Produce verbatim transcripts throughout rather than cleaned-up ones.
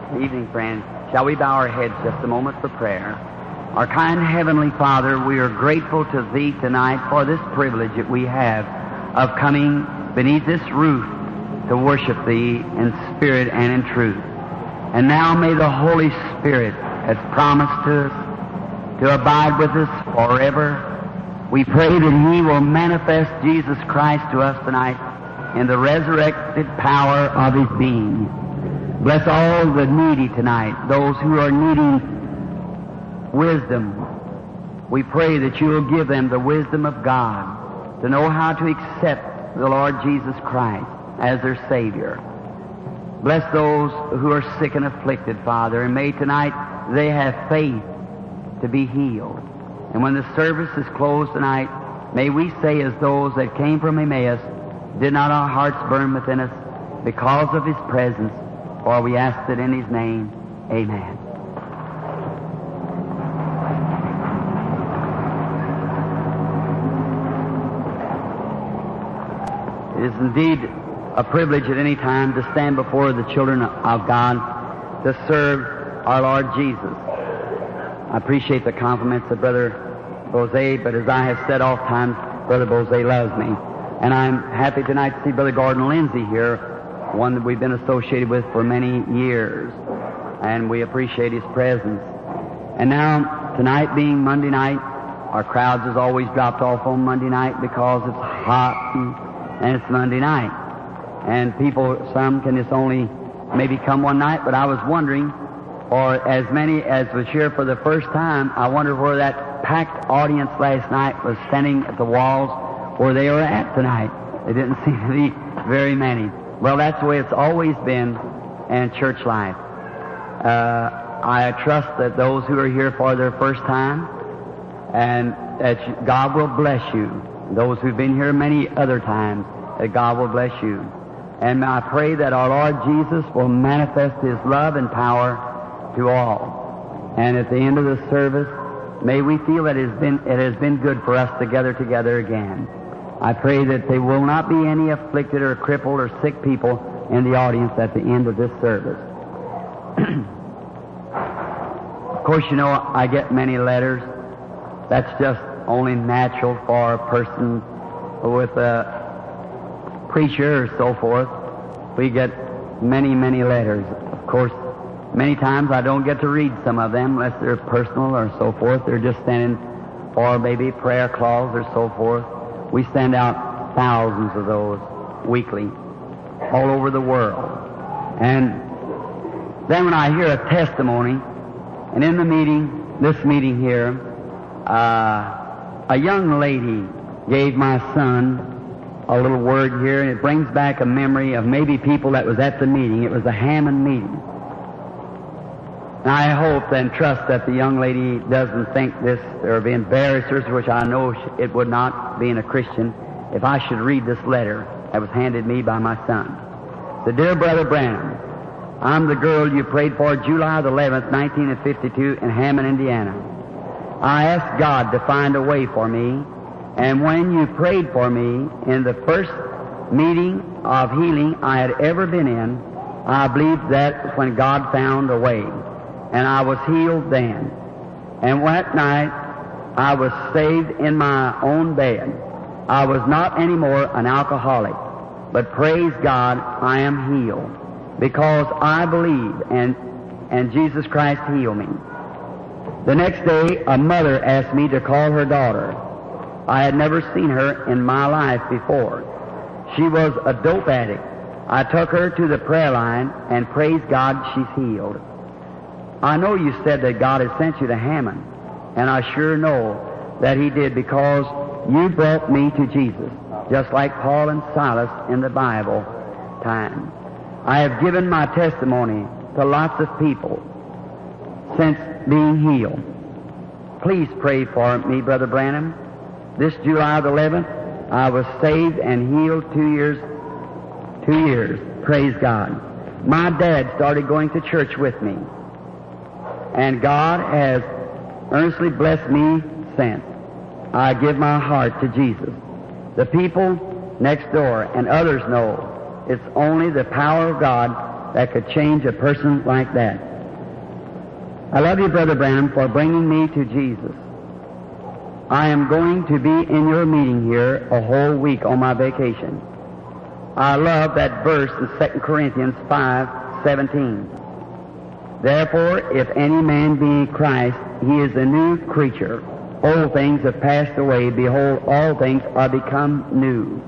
Evening, friends. Shall we bow our heads just a moment for prayer? Our kind Heavenly Father, we are grateful to Thee tonight for this privilege that we have of coming beneath this roof to worship Thee in spirit and in truth. And now may the Holy Spirit, as promised to us, to abide with us forever. We pray that He will manifest Jesus Christ to us tonight in the resurrected power of His being. Bless all the needy tonight, those who are needing wisdom. We pray that you will give them the wisdom of God to know how to accept the Lord Jesus Christ as their Savior. Bless those who are sick and afflicted, Father, and may tonight they have faith to be healed. And when the service is closed tonight, may we say as those that came from Emmaus, did not our hearts burn within us because of His presence? For we ask it in His name. Amen. It is indeed a privilege at any time to stand before the children of God to serve our Lord Jesus. I appreciate the compliments of Brother Bose, but as I have said oft times, Brother Bose loves me. And I'm happy tonight to see Brother Gordon Lindsay here, one that we've been associated with for many years. And we appreciate his presence. And now, tonight being Monday night, our crowds has always dropped off on Monday night because it's hot and, and it's Monday night. And people, some can just only maybe come one night, but I was wondering, or as many as was here for the first time, I wonder where that packed audience last night was standing at the walls where they were at tonight. There didn't seem to be very many. Well, that's the way it's always been in church life. Uh, I trust that those who are here for their first time, and that God will bless you. Those who've been here many other times, that God will bless you. And I pray that our Lord Jesus will manifest His love and power to all. And at the end of the service, may we feel that it has been, it has been good for us to gather together again. I pray that there will not be any afflicted or crippled or sick people in the audience at the end of this service. Of course, you know, I get many letters. That's just only natural for a person with a preacher or so forth. We get many, many letters. Of course, many times I don't get to read some of them unless they're personal or so forth. They're just standing for maybe prayer clause or so forth. We send out thousands of those weekly all over the world. And then when I hear a testimony, and in the meeting, this meeting here, uh, a young lady gave my son a little word here, and it brings back a memory of maybe people that was at the meeting. It was a Hammond meeting. And I hope and trust that the young lady doesn't think this or be embarrassed, which I know it would not, being a Christian, if I should read this letter that was handed me by my son. The Dear Brother Branham, I'm the girl you prayed for July the eleventh, nineteen fifty-two in Hammond, Indiana. I asked God to find a way for me, and when you prayed for me in the first meeting of healing I had ever been in, I believe that when God found a way. And I was healed then. And that night, I was saved in my own bed. I was not anymore an alcoholic, but praise God, I am healed. Because I believe, and, and Jesus Christ healed me. The next day, a mother asked me to call her daughter. I had never seen her in my life before. She was a dope addict. I took her to the prayer line, and praise God, she's healed. I know you said that God had sent you to Hammond, and I sure know that He did, because you brought me to Jesus, just like Paul and Silas in the Bible time. I have given my testimony to lots of people since being healed. Please pray for me, Brother Branham. This July the eleventh, I was saved and healed two years, two years. Praise God. My dad started going to church with me. And God has earnestly blessed me since. I give my heart to Jesus. The people next door and others know it's only the power of God that could change a person like that. I love you, Brother Branham, for bringing me to Jesus. I am going to be in your meeting here a whole week on my vacation. I love that verse in Second Corinthians five seventeen. Therefore, if any man be in Christ, he is a new creature. Old things have passed away. Behold, all things are become new.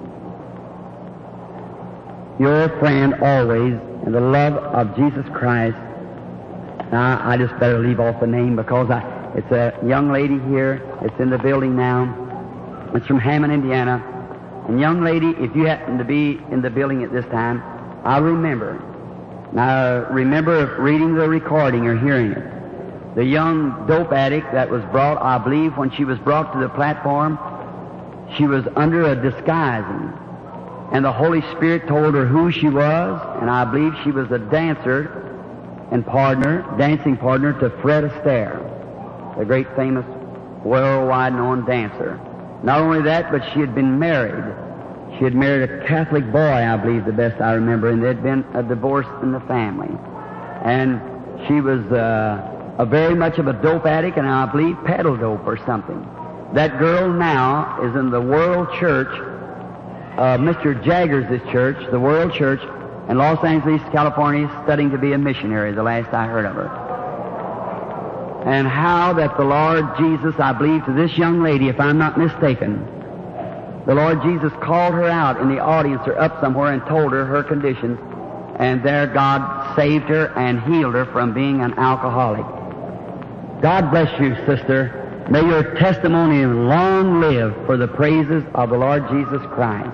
Your friend always, in the love of Jesus Christ. Now, I just better leave off the name because I, it's a young lady here. It's in the building now. It's from Hammond, Indiana. And young lady, if you happen to be in the building at this time, I remember. Now, remember reading the recording or hearing it. The young dope addict that was brought, I believe, when she was brought to the platform, she was under a disguising. And the Holy Spirit told her who she was, and I believe she was a dancer and partner, dancing partner to Fred Astaire, the great famous worldwide known dancer. Not only that, but she had been married. She had married a Catholic boy, I believe, the best I remember, and there had been a divorce in the family. And she was uh, a very much of a dope addict, and I believe peddle dope or something. That girl now is in the World Church, uh, Mister Jaggers' church, the World Church, in Los Angeles, California, studying to be a missionary, the last I heard of her. And how that the Lord Jesus, I believe, to this young lady, if I'm not mistaken, the Lord Jesus called her out in the audience or up somewhere and told her her conditions, and there God saved her and healed her from being an alcoholic. God bless you, sister. May your testimony long live for the praises of the Lord Jesus Christ.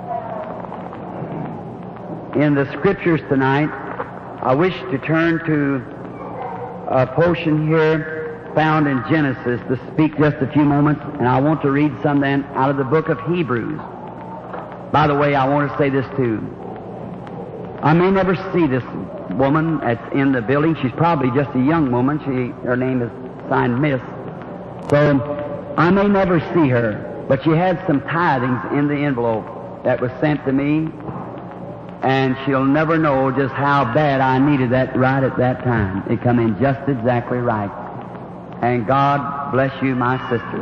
In the Scriptures tonight, I wish to turn to a portion here found in Genesis to speak just a few moments, and I want to read some then out of the book of Hebrews. By the way, I want to say this too. I may never see this woman that's in the building. She's probably just a young woman. She, her name is signed Miss. So I may never see her, but she had some tithings in the envelope that was sent to me, and she'll never know just how bad I needed that right at that time. It come in just exactly right. And God bless you, my sister.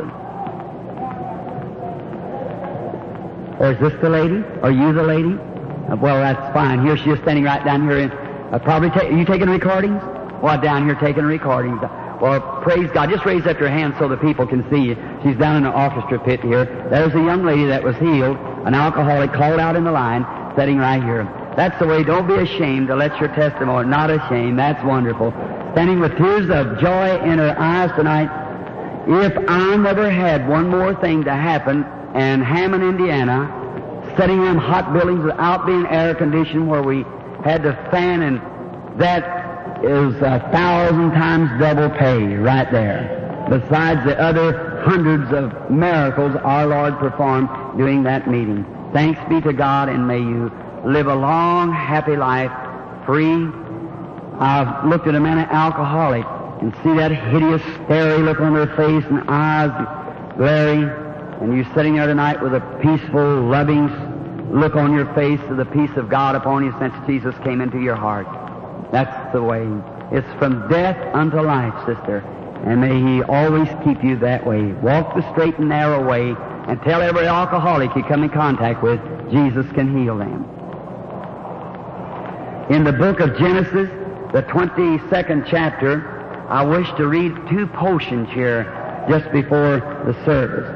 Or is this the lady? Are you the lady? Uh, well, that's fine. Here she is standing right down here. In, uh, probably ta- are you taking recordings? Well, down here taking recordings. Well, praise God. Just raise up your hand so the people can see you. She's down in the orchestra pit here. There's a young lady that was healed, an alcoholic, called out in the line, sitting right here. That's the way. Don't be ashamed to let your testimony. Not ashamed. That's wonderful. Standing with tears of joy in her eyes tonight. If I never had one more thing to happen in Hammond, Indiana, sitting in hot buildings without being air conditioned, where we had to fan, and that is a thousand times double pay right there. Besides the other hundreds of miracles our Lord performed during that meeting. Thanks be to God, and may you live a long, happy life, free. I've looked at a man, an alcoholic, and see that hideous, starey look on her face and eyes glaring, and you're sitting there tonight with a peaceful, loving look on your face of the peace of God upon you since Jesus came into your heart. That's the way. It's from death unto life, sister, and may He always keep you that way. Walk the straight and narrow way, and tell every alcoholic you come in contact with, Jesus can heal them. In the book of Genesis, the twenty-second chapter, I wish to read two portions here just before the service.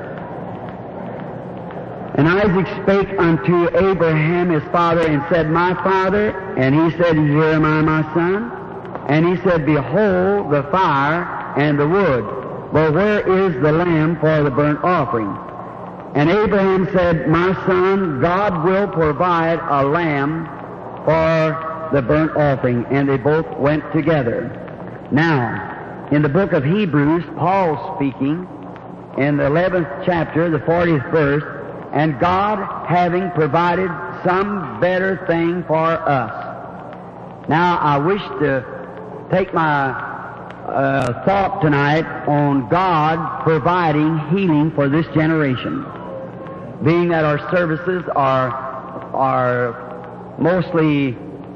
And Isaac spake unto Abraham his father and said, My father. And he said, Here am I, my son. And he said, Behold the fire and the wood, but where is the lamb for the burnt offering? And Abraham said, My son, God will provide a lamb for the burnt offering. And they both went together. Now, in the book of Hebrews, Paul speaking, in the eleventh chapter, the fortieth verse, and God having provided some better thing for us. Now, I wish to take my uh, thought tonight on God providing healing for this generation. Being that our services are, are mostly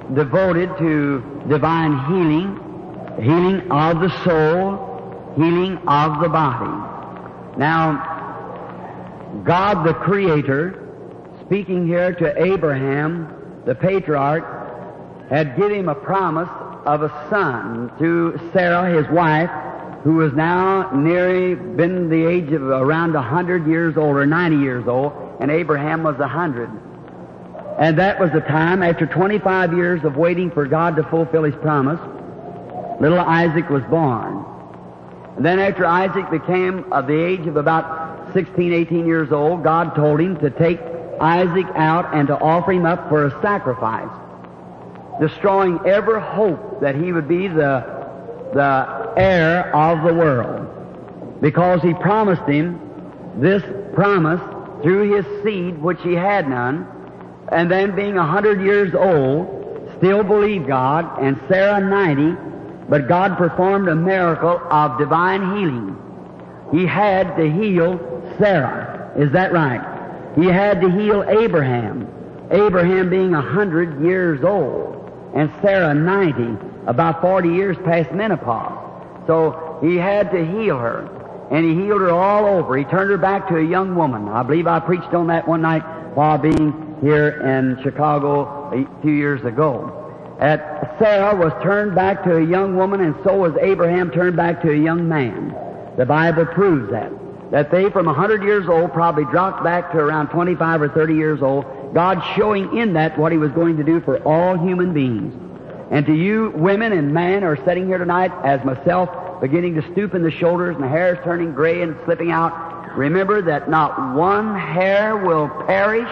devoted to divine healing, healing of the soul, healing of the body. Now, God the Creator, speaking here to Abraham, the patriarch, had given him a promise of a son to Sarah, his wife, who was now nearly been the age of around a hundred years old or ninety years old, and Abraham was a hundred. And that was the time, after twenty-five years of waiting for God to fulfill His promise, little Isaac was born. And then after Isaac became of the age of about sixteen, eighteen years old, God told him to take Isaac out and to offer him up for a sacrifice, destroying every hope that he would be the the heir of the world, because He promised him this promise through his seed, which he had none, and then being a hundred years old, still believed God, and Sarah ninety, but God performed a miracle of divine healing. He had to heal Sarah. Is that right? He had to heal Abraham. Abraham being a hundred years old, and Sarah ninety, about forty years past menopause. So He had to heal her, and He healed her all over. He turned her back to a young woman. I believe I preached on that one night while being here in Chicago a few years ago. That Sarah was turned back to a young woman, and so was Abraham turned back to a young man. The Bible proves that. That they, from a hundred years old, probably dropped back to around twenty-five or thirty years old, God showing in that what He was going to do for all human beings. And to you women and men who are sitting here tonight, as myself, beginning to stoop in the shoulders and the hair is turning gray and slipping out, remember that not one hair will perish.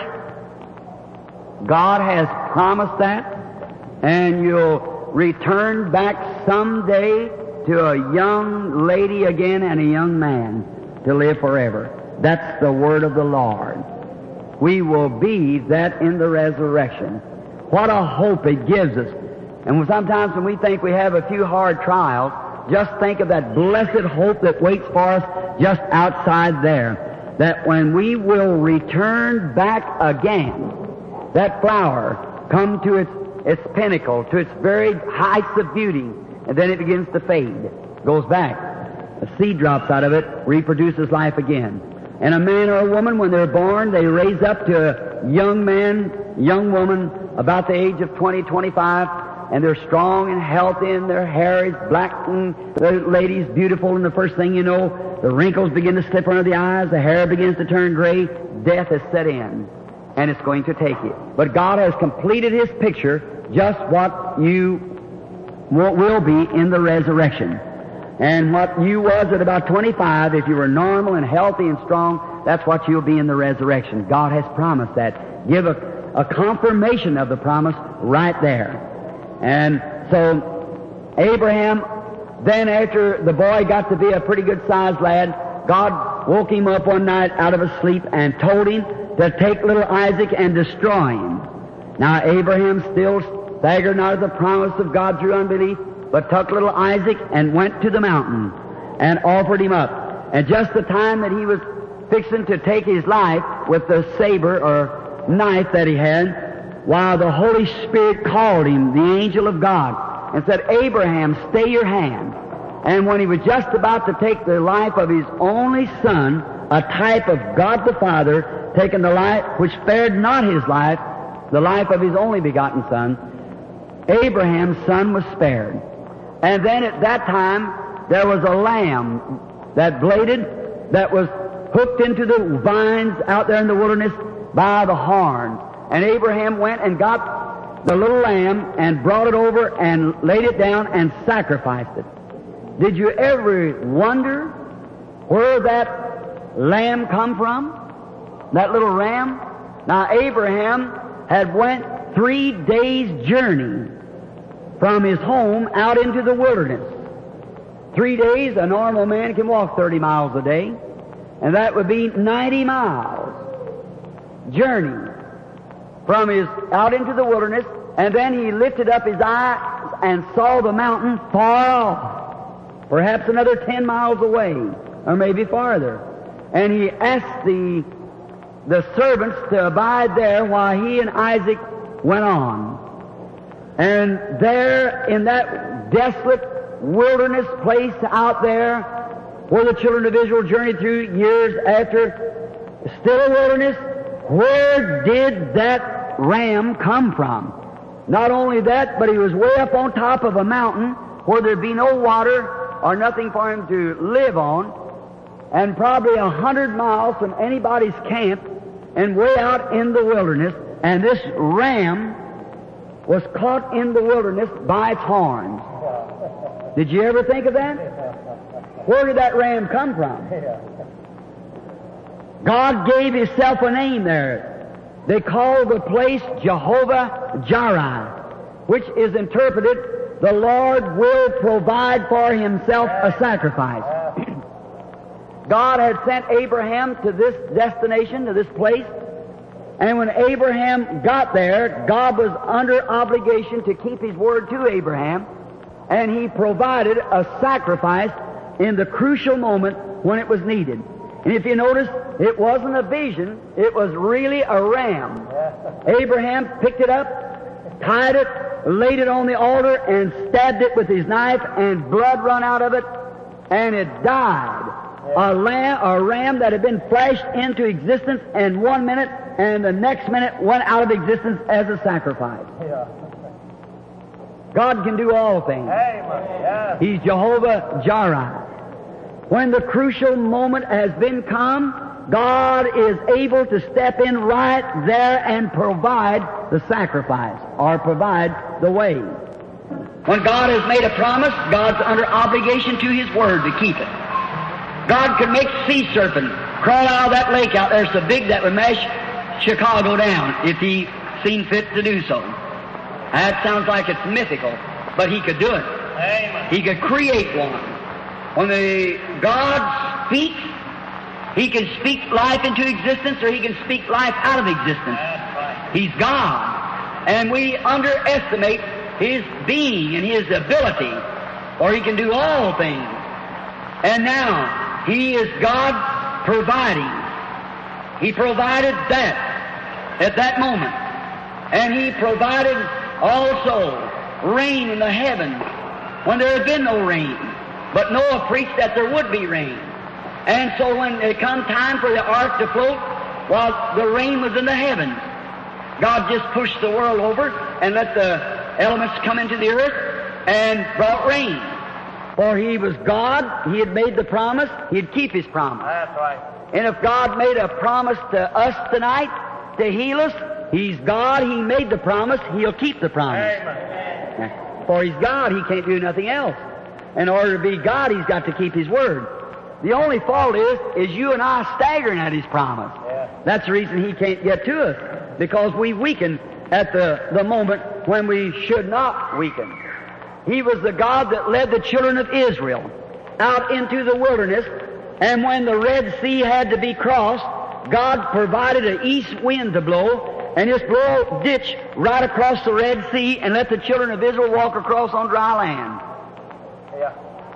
God has promised that, and you'll return back someday to a young lady again and a young man to live forever. That's the word of the Lord. We will be that in the resurrection. What a hope it gives us. And sometimes when we think we have a few hard trials, just think of that blessed hope that waits for us just outside there. That when we will return back again, that flower come to its, its pinnacle, to its very heights of beauty, and then it begins to fade, goes back. A seed drops out of it, reproduces life again. And a man or a woman, when they're born, they raise up to a young man, young woman, about the age of twenty, twenty-five, and they're strong and healthy, and their hair is black, and the lady's beautiful, and the first thing you know, the wrinkles begin to slip under the eyes, the hair begins to turn gray, death has set in, and it's going to take you. But God has completed His picture, just what you will be in the resurrection. And what you was at about twenty-five, if you were normal and healthy and strong, that's what you'll be in the resurrection. God has promised that. Give a, a confirmation of the promise right there. And so Abraham, then after the boy got to be a pretty good-sized lad, God woke him up one night out of his sleep and told him to take little Isaac and destroy him. Now Abraham still staggered not at the promise of God through unbelief, but took little Isaac and went to the mountain and offered him up. And just the time that he was fixing to take his life with the saber or knife that he had, while the Holy Spirit called him, the angel of God, and said, Abraham, stay your hand. And when he was just about to take the life of his only son, a type of God the Father, taking the life which spared not his life, the life of his only begotten son, Abraham's son was spared. And then at that time, there was a lamb that bladed, that was hooked into the vines out there in the wilderness by the horn. And Abraham went and got the little lamb and brought it over and laid it down and sacrificed it. Did you ever wonder where that lamb come from? That little ram? Now Abraham had went three days' journey from his home out into the wilderness. Three days, a normal man can walk thirty miles a day, and that would be ninety miles journey from his out into the wilderness, and then he lifted up his eyes and saw the mountain far off, perhaps another ten miles away, or maybe farther. And he asked the the servants to abide there while he and Isaac went on. And there in that desolate wilderness place out there where the children of Israel journeyed through years after, still a wilderness, where did that ram come from? Not only that, but he was way up on top of a mountain where there'd be no water or nothing for him to live on, and probably a hundred miles from anybody's camp and way out in the wilderness, and this ram was caught in the wilderness by its horns. Did you ever think of that? Where did that ram come from? God gave Himself a name there. They called the place Jehovah Jireh, which is interpreted, the Lord will provide for Himself a sacrifice. God had sent Abraham to this destination, to this place, and when Abraham got there, God was under obligation to keep His word to Abraham, and He provided a sacrifice in the crucial moment when it was needed. And if you notice, it wasn't a vision, it was really a ram. Abraham picked it up, tied it, laid it on the altar, and stabbed it with his knife, and blood run out of it, and it died. A lamb, a ram that had been flashed into existence in one minute, and the next minute went out of existence as a sacrifice. God can do all things. He's Jehovah Jireh. When the crucial moment has been come, God is able to step in right there and provide the sacrifice, or provide the way. When God has made a promise, God's under obligation to His word to keep it. God could make a sea serpent crawl out of that lake out there so big that would mash Chicago down if He seen fit to do so. That sounds like it's mythical, but He could do it. Amen. He could create one. When the God speaks, He can speak life into existence, or He can speak life out of existence. He's God. And we underestimate His being and His ability, or He can do all things. And now, He is God providing. He provided that at that moment. And He provided also rain in the heavens when there had been no rain. But Noah preached that there would be rain. And so when it come time for the ark to float, while the rain was in the heavens, God just pushed the world over and let the elements come into the earth and brought rain. For He was God, He had made the promise, He'd keep His promise. That's right. And if God made a promise to us tonight to heal us, He's God, He made the promise, He'll keep the promise. Amen. For He's God, He can't do nothing else. In order to be God, He's got to keep His word. The only fault is, is you and I staggering at His promise. Yeah. That's the reason He can't get to us, because we weaken at the, the moment when we should not weaken. He was the God that led the children of Israel out into the wilderness, and when the Red Sea had to be crossed, God provided an east wind to blow, and just blow a ditch right across the Red Sea and let the children of Israel walk across on dry land. Yeah.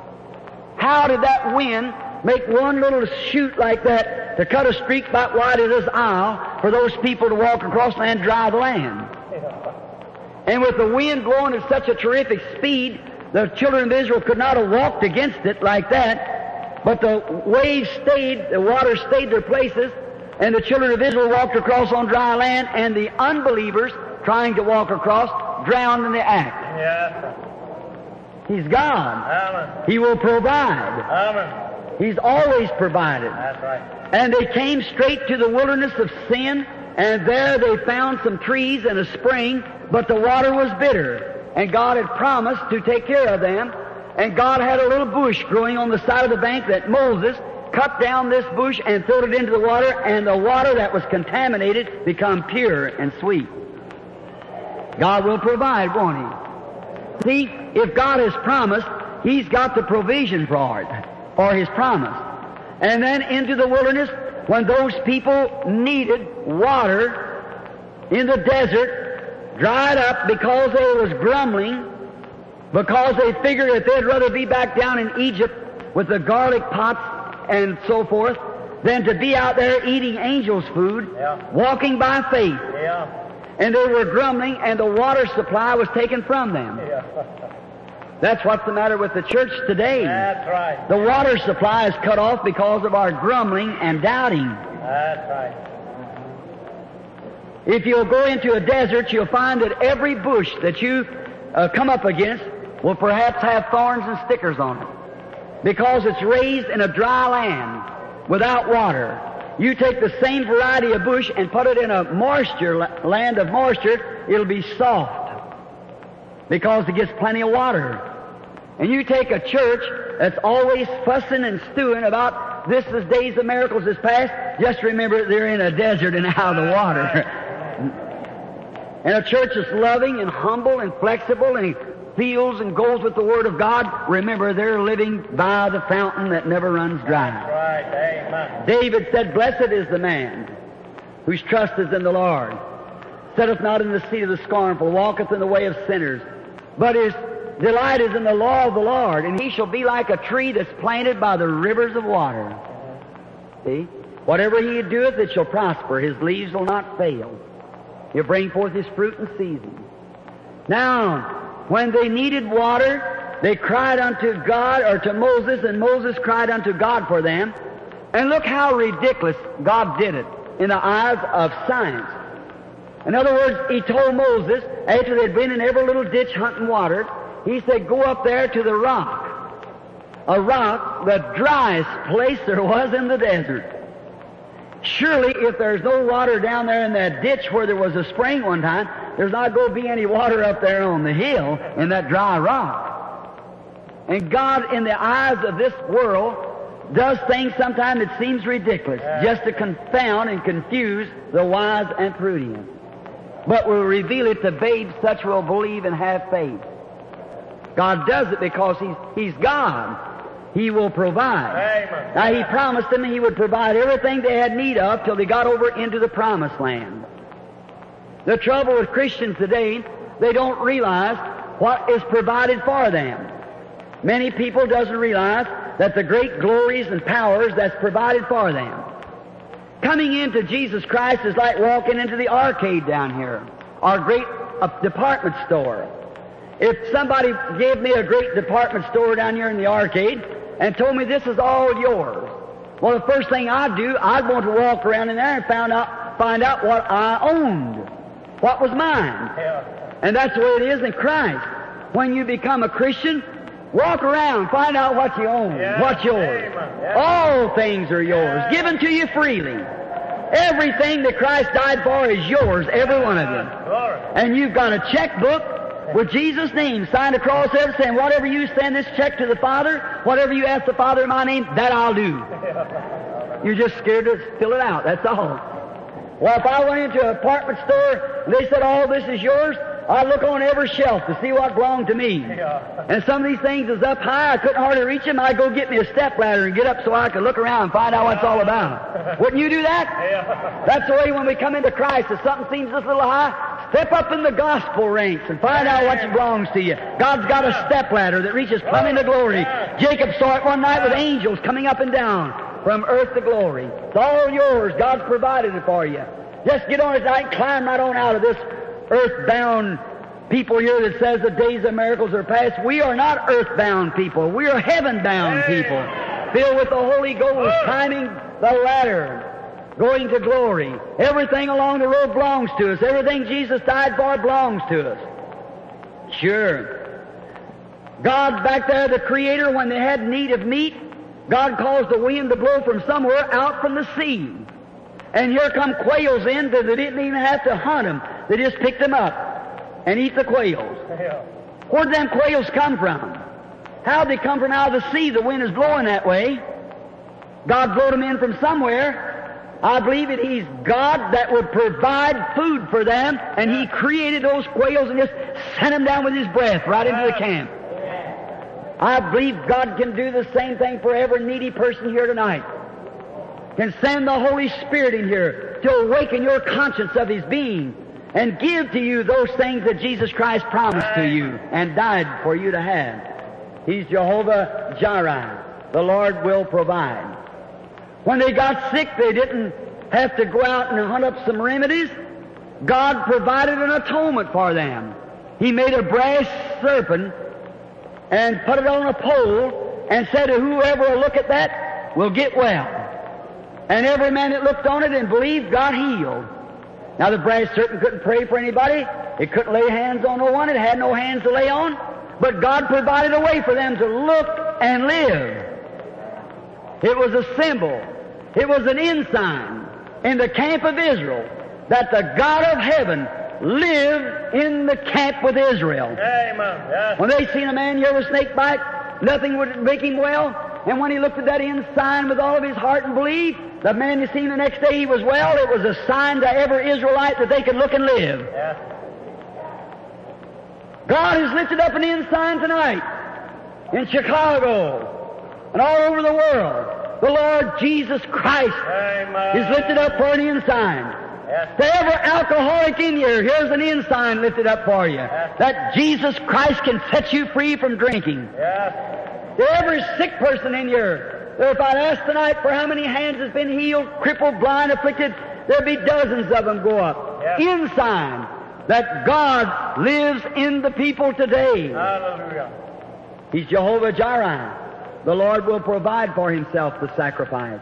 How did that wind make one little chute like that to cut a streak about wide as this aisle for those people to walk across and dry the land? Yeah. And with the wind blowing at such a terrific speed, the children of Israel could not have walked against it like that, but the waves stayed, the water stayed their places, and the children of Israel walked across on dry land, and the unbelievers trying to walk across drowned in the act. Yeah. He's God. Amen. He will provide. Amen. He's always provided. That's right. And they came straight to the wilderness of sin, and there they found some trees and a spring, but the water was bitter. And God had promised to take care of them. And God had a little bush growing on the side of the bank that Moses cut down this bush and threw it into the water, and the water that was contaminated become pure and sweet. God will provide, won't He? See, if God has promised, He's got the provision for it, for His promise. And then into the wilderness, when those people needed water in the desert, dried up because they was grumbling, because they figured that they'd rather be back down in Egypt with the garlic pots and so forth than to be out there eating angels' food, Yeah. walking by faith. Yeah. and they were grumbling, and the water supply was taken from them. Yeah. That's what's the matter with the church today. That's right. The water supply is cut off because of our grumbling and doubting. That's right. If you'll go into a desert, you'll find that every bush that you uh, come up against will perhaps have thorns and stickers on it, because it's raised in a dry land without water. You take the same variety of bush and put it in a moisture land of moisture, it'll be soft because it gets plenty of water. And you take a church that's always fussing and stewing about this is days of miracles is past, just remember they're in a desert and out of the water. And a church that's loving and humble and flexible and feels and goes with the Word of God, remember they're living by the fountain that never runs dry. Right. Amen. David said, "Blessed is the man whose trust is in the Lord, sitteth not in the seat of the scornful, walketh in the way of sinners, but his delight is in the law of the Lord, and he shall be like a tree that's planted by the rivers of water." See? Whatever he doeth, it shall prosper. His leaves will not fail. He'll bring forth his fruit in season. Now, when they needed water, they cried unto God, or to Moses, and Moses cried unto God for them. And look how ridiculous God did it in the eyes of science. In other words, he told Moses, after they'd been in every little ditch hunting water, he said, "Go up there to the rock." A rock, the driest place there was in the desert. Surely, if there's no water down there in that ditch where there was a spring one time, there's not going to be any water up there on the hill in that dry rock. And God, in the eyes of this world, does things sometimes that seems ridiculous, just to confound and confuse the wise and prudent. But will reveal it to babes such will believe and have faith. God does it because He's, He's God. He will provide. Amen. Now, He promised them He would provide everything they had need of till they got over into the promised land. The trouble with Christians today, they don't realize what is provided for them. Many people doesn't realize that the great glories and powers that's provided for them. Coming into Jesus Christ is like walking into the arcade down here, our great uh, department store. If somebody gave me a great department store down here in the arcade and told me this is all yours, well, the first thing I'd do, I'd want to walk around in there and find out, find out what I owned, what was mine. Yeah. And that's the way it is in Christ. When you become a Christian, walk around, find out what you own, Yeah. what's yours. Amen. Yeah. All things are yours, Yeah. given to you freely. Everything that Christ died for is yours, every one of you. Glory. And you've got a checkbook with Jesus' name signed across it, saying, whatever you send this check to the Father, whatever you ask the Father in my name, that I'll do. You're just scared to fill it out, that's all. Well, if I went into an apartment store and they said, all this is yours, I'd look on every shelf to see what belonged to me. Yeah. And some of these things is up high, I couldn't hardly reach them, I'd go get me a stepladder and get up so I could look around and find out what it's all about. Wouldn't you do that? Yeah. That's the way when we come into Christ, if something seems just a little high, step up in the gospel ranks and find out what belongs to you. God's got a stepladder that reaches plumb into glory. Jacob saw it one night with angels coming up and down from earth to glory. It's all yours. God's provided it for you. Just get on it tonight and climb right on out of this earthbound people here that says the days of miracles are past. We are not earthbound people. We are heaven-bound people, filled with the Holy Ghost, climbing the ladder, going to glory. Everything along the road belongs to us. Everything Jesus died for belongs to us. Sure. God back there, the Creator, when they had need of meat, God caused the wind to blow from somewhere out from the sea. And here come quails in that they didn't even have to hunt them. They just picked them up and eat the quails. Yeah. Where'd them quails come from? How'd they come from out of the sea? The wind is blowing that way. God blew them in from somewhere. I believe that He's God that would provide food for them, and He created those quails and just sent them down with His breath right into the camp. I believe God can do the same thing for every needy person here tonight. Can send the Holy Spirit in here to awaken your conscience of His being and give to you those things that Jesus Christ promised to you and died for you to have. He's Jehovah Jireh. The Lord will provide. When they got sick, they didn't have to go out and hunt up some remedies. God provided an atonement for them. He made a brass serpent and put it on a pole and said, whoever will look at that will get well. And every man that looked on it and believed got healed. Now the brass serpent couldn't pray for anybody. It couldn't lay hands on no one. It had no hands to lay on. But God provided a way for them to look and live. It was a symbol. It was an ensign in the camp of Israel that the God of heaven lived in the camp with Israel. Amen. Yes. When they seen a man heal a snake bite, nothing would make him well. And when he looked at that ensign with all of his heart and belief, the man they seen the next day he was well. It was a sign to every Israelite that they could look and live. Yes. God has lifted up an ensign tonight in Chicago and all over the world. The Lord Jesus Christ Amen. is lifted up for an ensign. Yes. To every alcoholic in here, here's an ensign lifted up for you. Yes. That Jesus Christ can set you free from drinking. Yes. To every sick person in here, if I'd ask tonight for how many hands has been healed, crippled, blind, afflicted, there'd be dozens of them go up. Yes. Ensign that God lives in the people today. Hallelujah. He's Jehovah Jireh. The Lord will provide for Himself the sacrifice.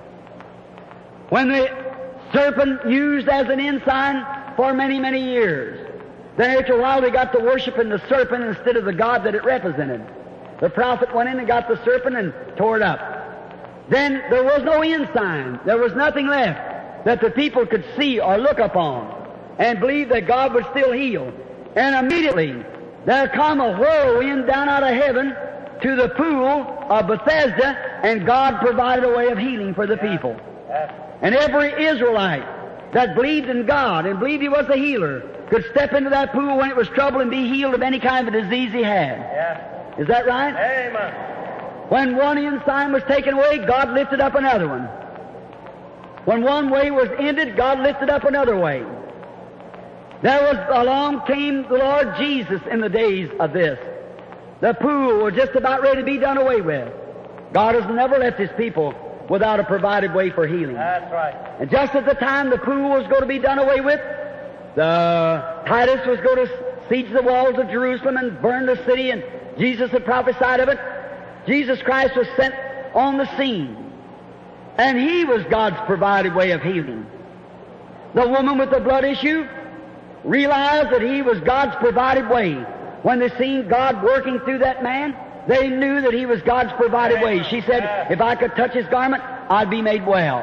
When the serpent used as an ensign for many, many years, then after a while they got to worshiping the serpent instead of the God that it represented. The prophet went in and got the serpent and tore it up. Then there was no ensign. There was nothing left that the people could see or look upon and believe that God would still heal. And immediately there come a whirlwind down out of heaven to the pool of Bethesda, and God provided a way of healing for the people. Yes. And every Israelite that believed in God and believed He was a healer could step into that pool when it was trouble and be healed of any kind of disease he had. Yes. Is that right? Amen. When one ensign was taken away, God lifted up another one. When one way was ended, God lifted up another way. There was, along came the Lord Jesus in the days of this. The pool was just about ready to be done away with. God has never left His people without a provided way for healing. That's right. And just at the time the pool was going to be done away with, the Titus was going to siege the walls of Jerusalem and burn the city, and Jesus had prophesied of it. Jesus Christ was sent on the scene, and He was God's provided way of healing. The woman with the blood issue realized that He was God's provided way. When they seen God working through that man, they knew that He was God's provided way. She said, if I could touch His garment, I'd be made well.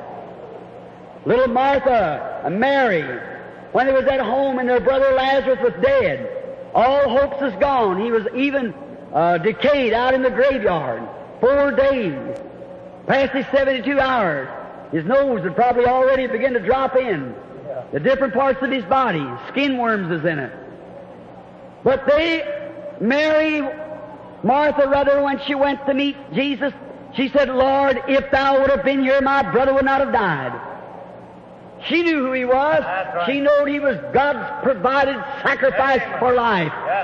Little Martha and Mary, when they was at home and their brother Lazarus was dead, all hopes is gone. He was even uh, decayed out in the graveyard. Four days. Past his seventy-two hours. His nose had probably already begun to drop in. The different parts of his body. Skin worms is in it. But they, Mary, Martha rather, when she went to meet Jesus, she said, Lord, if Thou would have been here, my brother would not have died. She knew who He was. That's right. She knew He was God's provided sacrifice Amen. for life. Yes.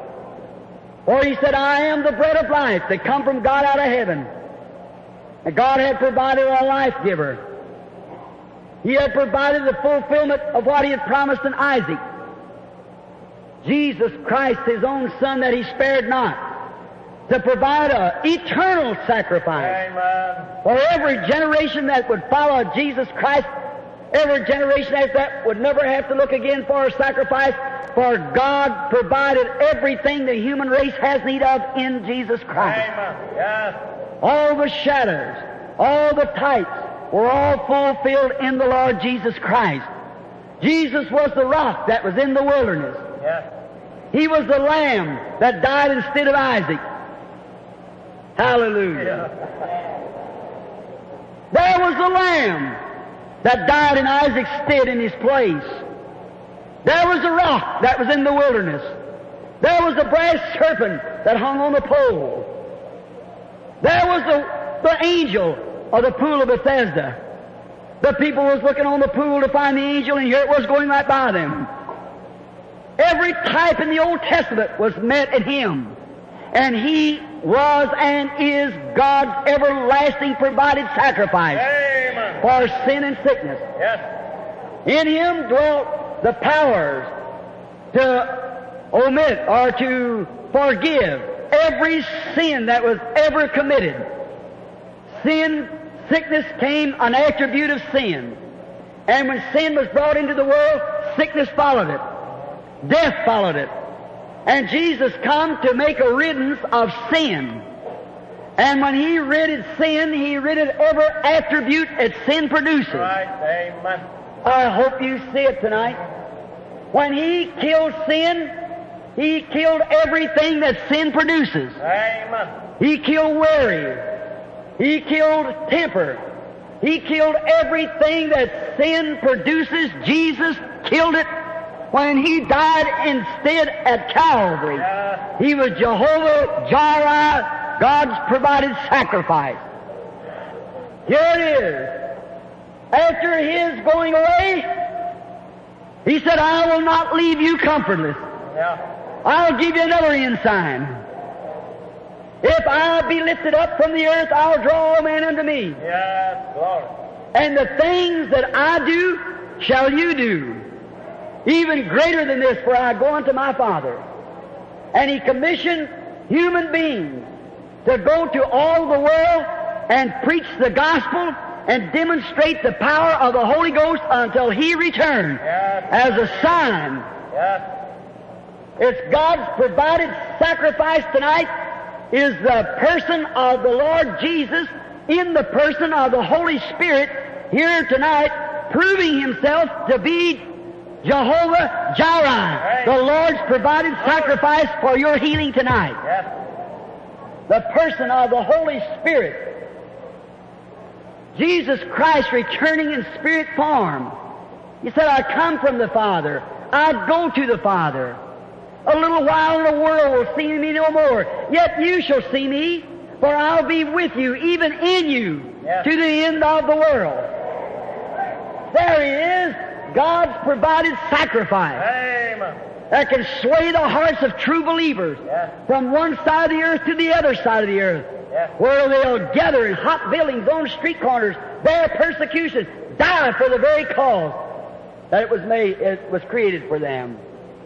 For He said, I am the bread of life that come from God out of heaven. And God had provided a life giver. He had provided the fulfillment of what He had promised in Isaac. Jesus Christ, His own Son that He spared not, to provide an eternal sacrifice. Amen. For every generation that would follow Jesus Christ, every generation after that would never have to look again for a sacrifice, for God provided everything the human race has need of in Jesus Christ. Amen. Yes. All the shadows, all the types were all fulfilled in the Lord Jesus Christ. Jesus was the rock that was in the wilderness. Yes. He was the lamb that died instead of Isaac. Hallelujah. There was the lamb that died in Isaac's stead in his place. There was the rock that was in the wilderness. There was the brass serpent that hung on the pole. There was the, the angel of the pool of Bethesda. The people was looking on the pool to find the angel, and here it was going right by them. Every type in the Old Testament was met in Him. And He was and is God's everlasting provided sacrifice Amen. for sin and sickness. Yes. In Him dwelt the powers to omit or to forgive every sin that was ever committed. Sin, sickness came an attribute of sin. And when sin was brought into the world, sickness followed it. Death followed it. And Jesus come to make a riddance of sin. And when He ridded sin, He ridded every attribute that sin produces. Right. Amen. I hope you see it tonight. When He killed sin, He killed everything that sin produces. Amen. He killed worry. He killed temper. He killed everything that sin produces. Jesus killed it when He died instead at Calvary. Yes. He was Jehovah Jireh, God's provided sacrifice. Here it is. After His going away, He said, I will not leave you comfortless. Yeah. I'll give you another ensign. If I'll be lifted up from the earth, I'll draw all men unto me. Yes, Lord. And the things that I do shall you do. Even greater than this, for I go unto my Father. And He commissioned human beings to go to all the world and preach the gospel and demonstrate the power of the Holy Ghost until He returns Yes. as a sign. Yes. It's God's provided sacrifice tonight is the person of the Lord Jesus in the person of the Holy Spirit here tonight, proving Himself to be Jehovah Jireh, the Lord's provided sacrifice for your healing tonight. Yes. The person of the Holy Spirit. Jesus Christ returning in spirit form. He said, I come from the Father. I go to the Father. A little while and the world will see me no more. Yet you shall see me, for I'll be with you, even in you, Yes. to the end of the world. There He is, God's provided sacrifice Amen. that can sway the hearts of true believers Yes. from one side of the earth to the other side of the earth, Yes. where they'll gather in hot buildings, on street corners, bear persecution, die for the very cause that it was made, it was created for them.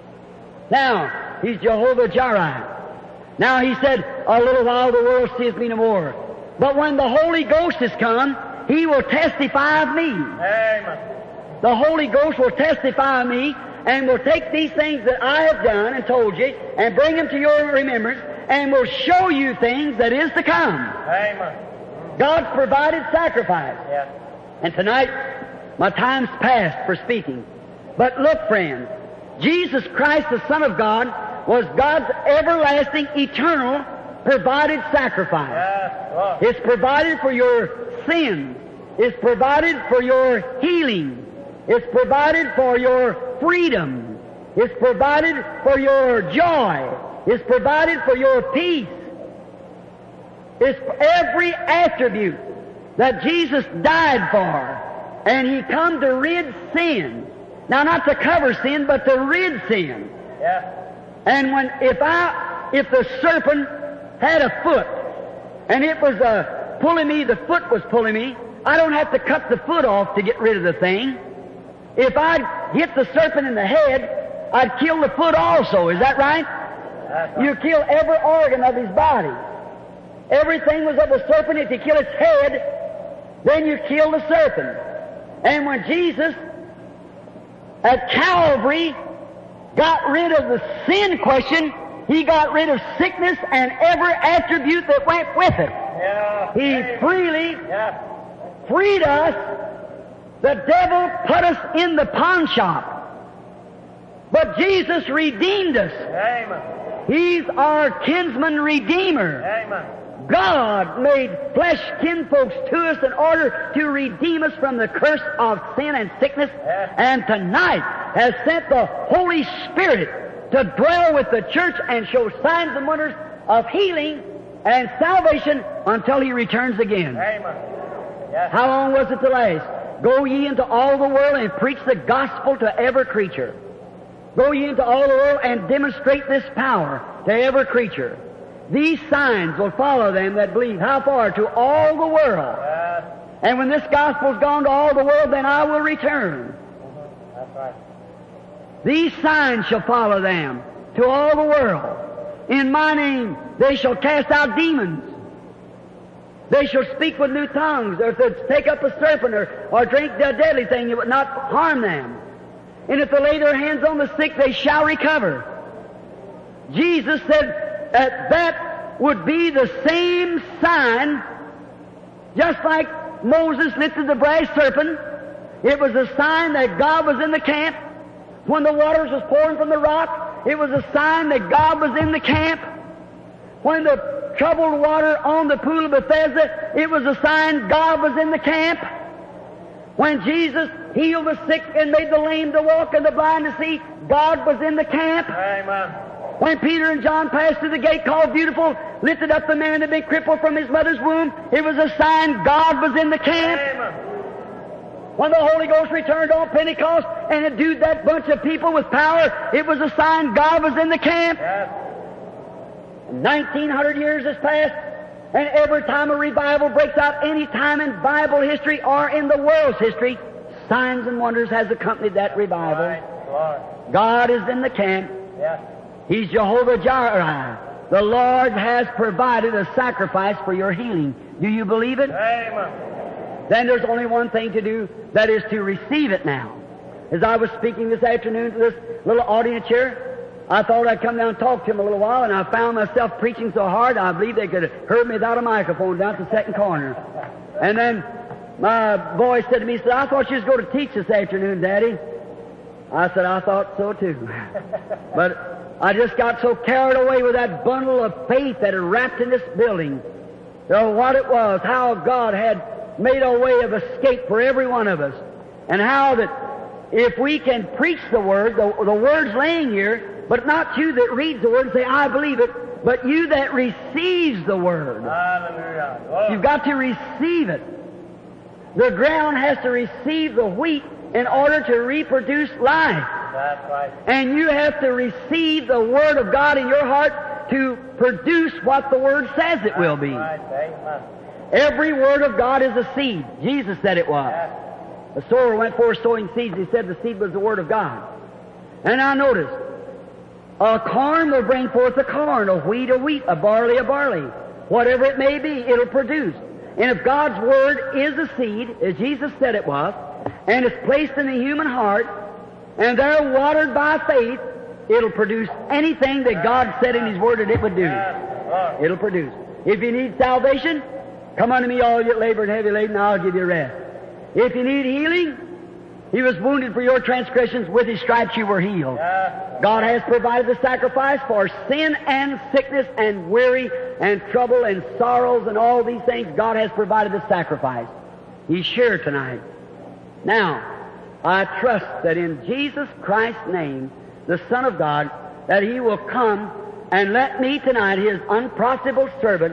Now, He's Jehovah Jireh. Now He said, a little while the world sees me no more. But when the Holy Ghost has come, He will testify of me. Amen. The Holy Ghost will testify of me and will take these things that I have done and told you and bring them to your remembrance and will show you things that is to come. Amen. God's provided sacrifice. Yes. And tonight, my time's past for speaking. But look, friends, Jesus Christ, the Son of God, was God's everlasting, eternal, provided sacrifice. Yes, Lord. It's provided for your sins. It's provided for your healing. It's provided for your freedom. It's provided for your joy. It's provided for your peace. It's every attribute that Jesus died for. And He come to rid sin. Now, not to cover sin, but to rid sin. Yes. And when, if I, if the serpent had a foot, and it was uh, pulling me, the foot was pulling me, I don't have to cut the foot off to get rid of the thing. If I hit the serpent in the head, I'd kill the foot also. Is that right? That's right. You kill every organ of his body. Everything was of the serpent. If you kill its head, then you kill the serpent. And when Jesus at Calvary got rid of the sin question, He got rid of sickness and every attribute that went with it. Yeah. He Amen. freely Yes. freed us. The devil put us in the pawn shop. But Jesus redeemed us. Amen. He's our kinsman redeemer. Amen. God made flesh kinfolks to us in order to redeem us from the curse of sin and sickness, Yes. and tonight has sent the Holy Spirit to dwell with the church and show signs and wonders of healing and salvation until He returns again. Amen. Yes. How long was it to last? Go ye into all the world and preach the gospel to every creature. Go ye into all the world and demonstrate this power to every creature. These signs will follow them that believe. How far? To all the world. Yes. And when this gospel's gone to all the world, then I will return. Mhm. That's right. These signs shall follow them to all the world. In my name they shall cast out demons. They shall speak with new tongues, or if they take up a serpent, or, or drink the deadly thing, it would not harm them. And if they lay their hands on the sick, they shall recover. Jesus said that that would be the same sign, just like Moses lifted the brass serpent. It was a sign that God was in the camp. When the waters was pouring from the rock, it was a sign that God was in the camp. When the troubled water on the pool of Bethesda, it was a sign God was in the camp. When Jesus healed the sick and made the lame to walk and the blind to see, God was in the camp. Amen. When Peter and John passed through the gate called Beautiful, lifted up the man that had been crippled from his mother's womb, it was a sign God was in the camp. Amen. When the Holy Ghost returned on Pentecost and endued that bunch of people with power, it was a sign God was in the camp. Yes. Nineteen hundred years has passed, and every time a revival breaks out, any time in Bible history or in the world's history, signs and wonders has accompanied that revival. Right, Lord. God is in the camp. Yes. He's Jehovah Jireh. The Lord has provided a sacrifice for your healing. Do you believe it? Amen. Then there's only one thing to do, that is to receive it now. As I was speaking this afternoon to this little audience here, I thought I'd come down and talk to him a little while, and I found myself preaching so hard I believe they could have heard me without a microphone down at the second corner. And then my boy said to me, he said, I thought you was going to teach this afternoon, Daddy. I said, I thought so too. But I just got so carried away with that bundle of faith that had wrapped in this building. So what it was, how God had made a way of escape for every one of us, and how that if we can preach the Word, the, the Word's laying here, but not you that reads the Word and say, I believe it, but you that receives the Word. Hallelujah. Lord. You've got to receive it. The ground has to receive the wheat in order to reproduce life. That's right. And you have to receive the Word of God in your heart to produce what the Word says it will be. Right. Amen. Every Word of God is a seed. Jesus said it was. Yes. The sower went forth sowing seeds. He said the seed was the Word of God. And now notice, a corn will bring forth a corn, a wheat a wheat, a barley a barley. Whatever it may be, it'll produce. And if God's Word is a seed, as Jesus said it was, and it's placed in the human heart, and they're watered by faith, it'll produce anything that God said in His Word that it would do. Yes, Lord. It'll produce. If you need salvation, come unto me, all you labor and heavy laden, I'll give you rest. If you need healing, He was wounded for your transgressions, with His stripes you were healed. Yes. God has provided the sacrifice for sin and sickness and weary and trouble and sorrows and all these things. God has provided the sacrifice. He's sure tonight. Now, I trust that in Jesus Christ's name, the Son of God, that He will come and let me tonight, His unprofitable servant,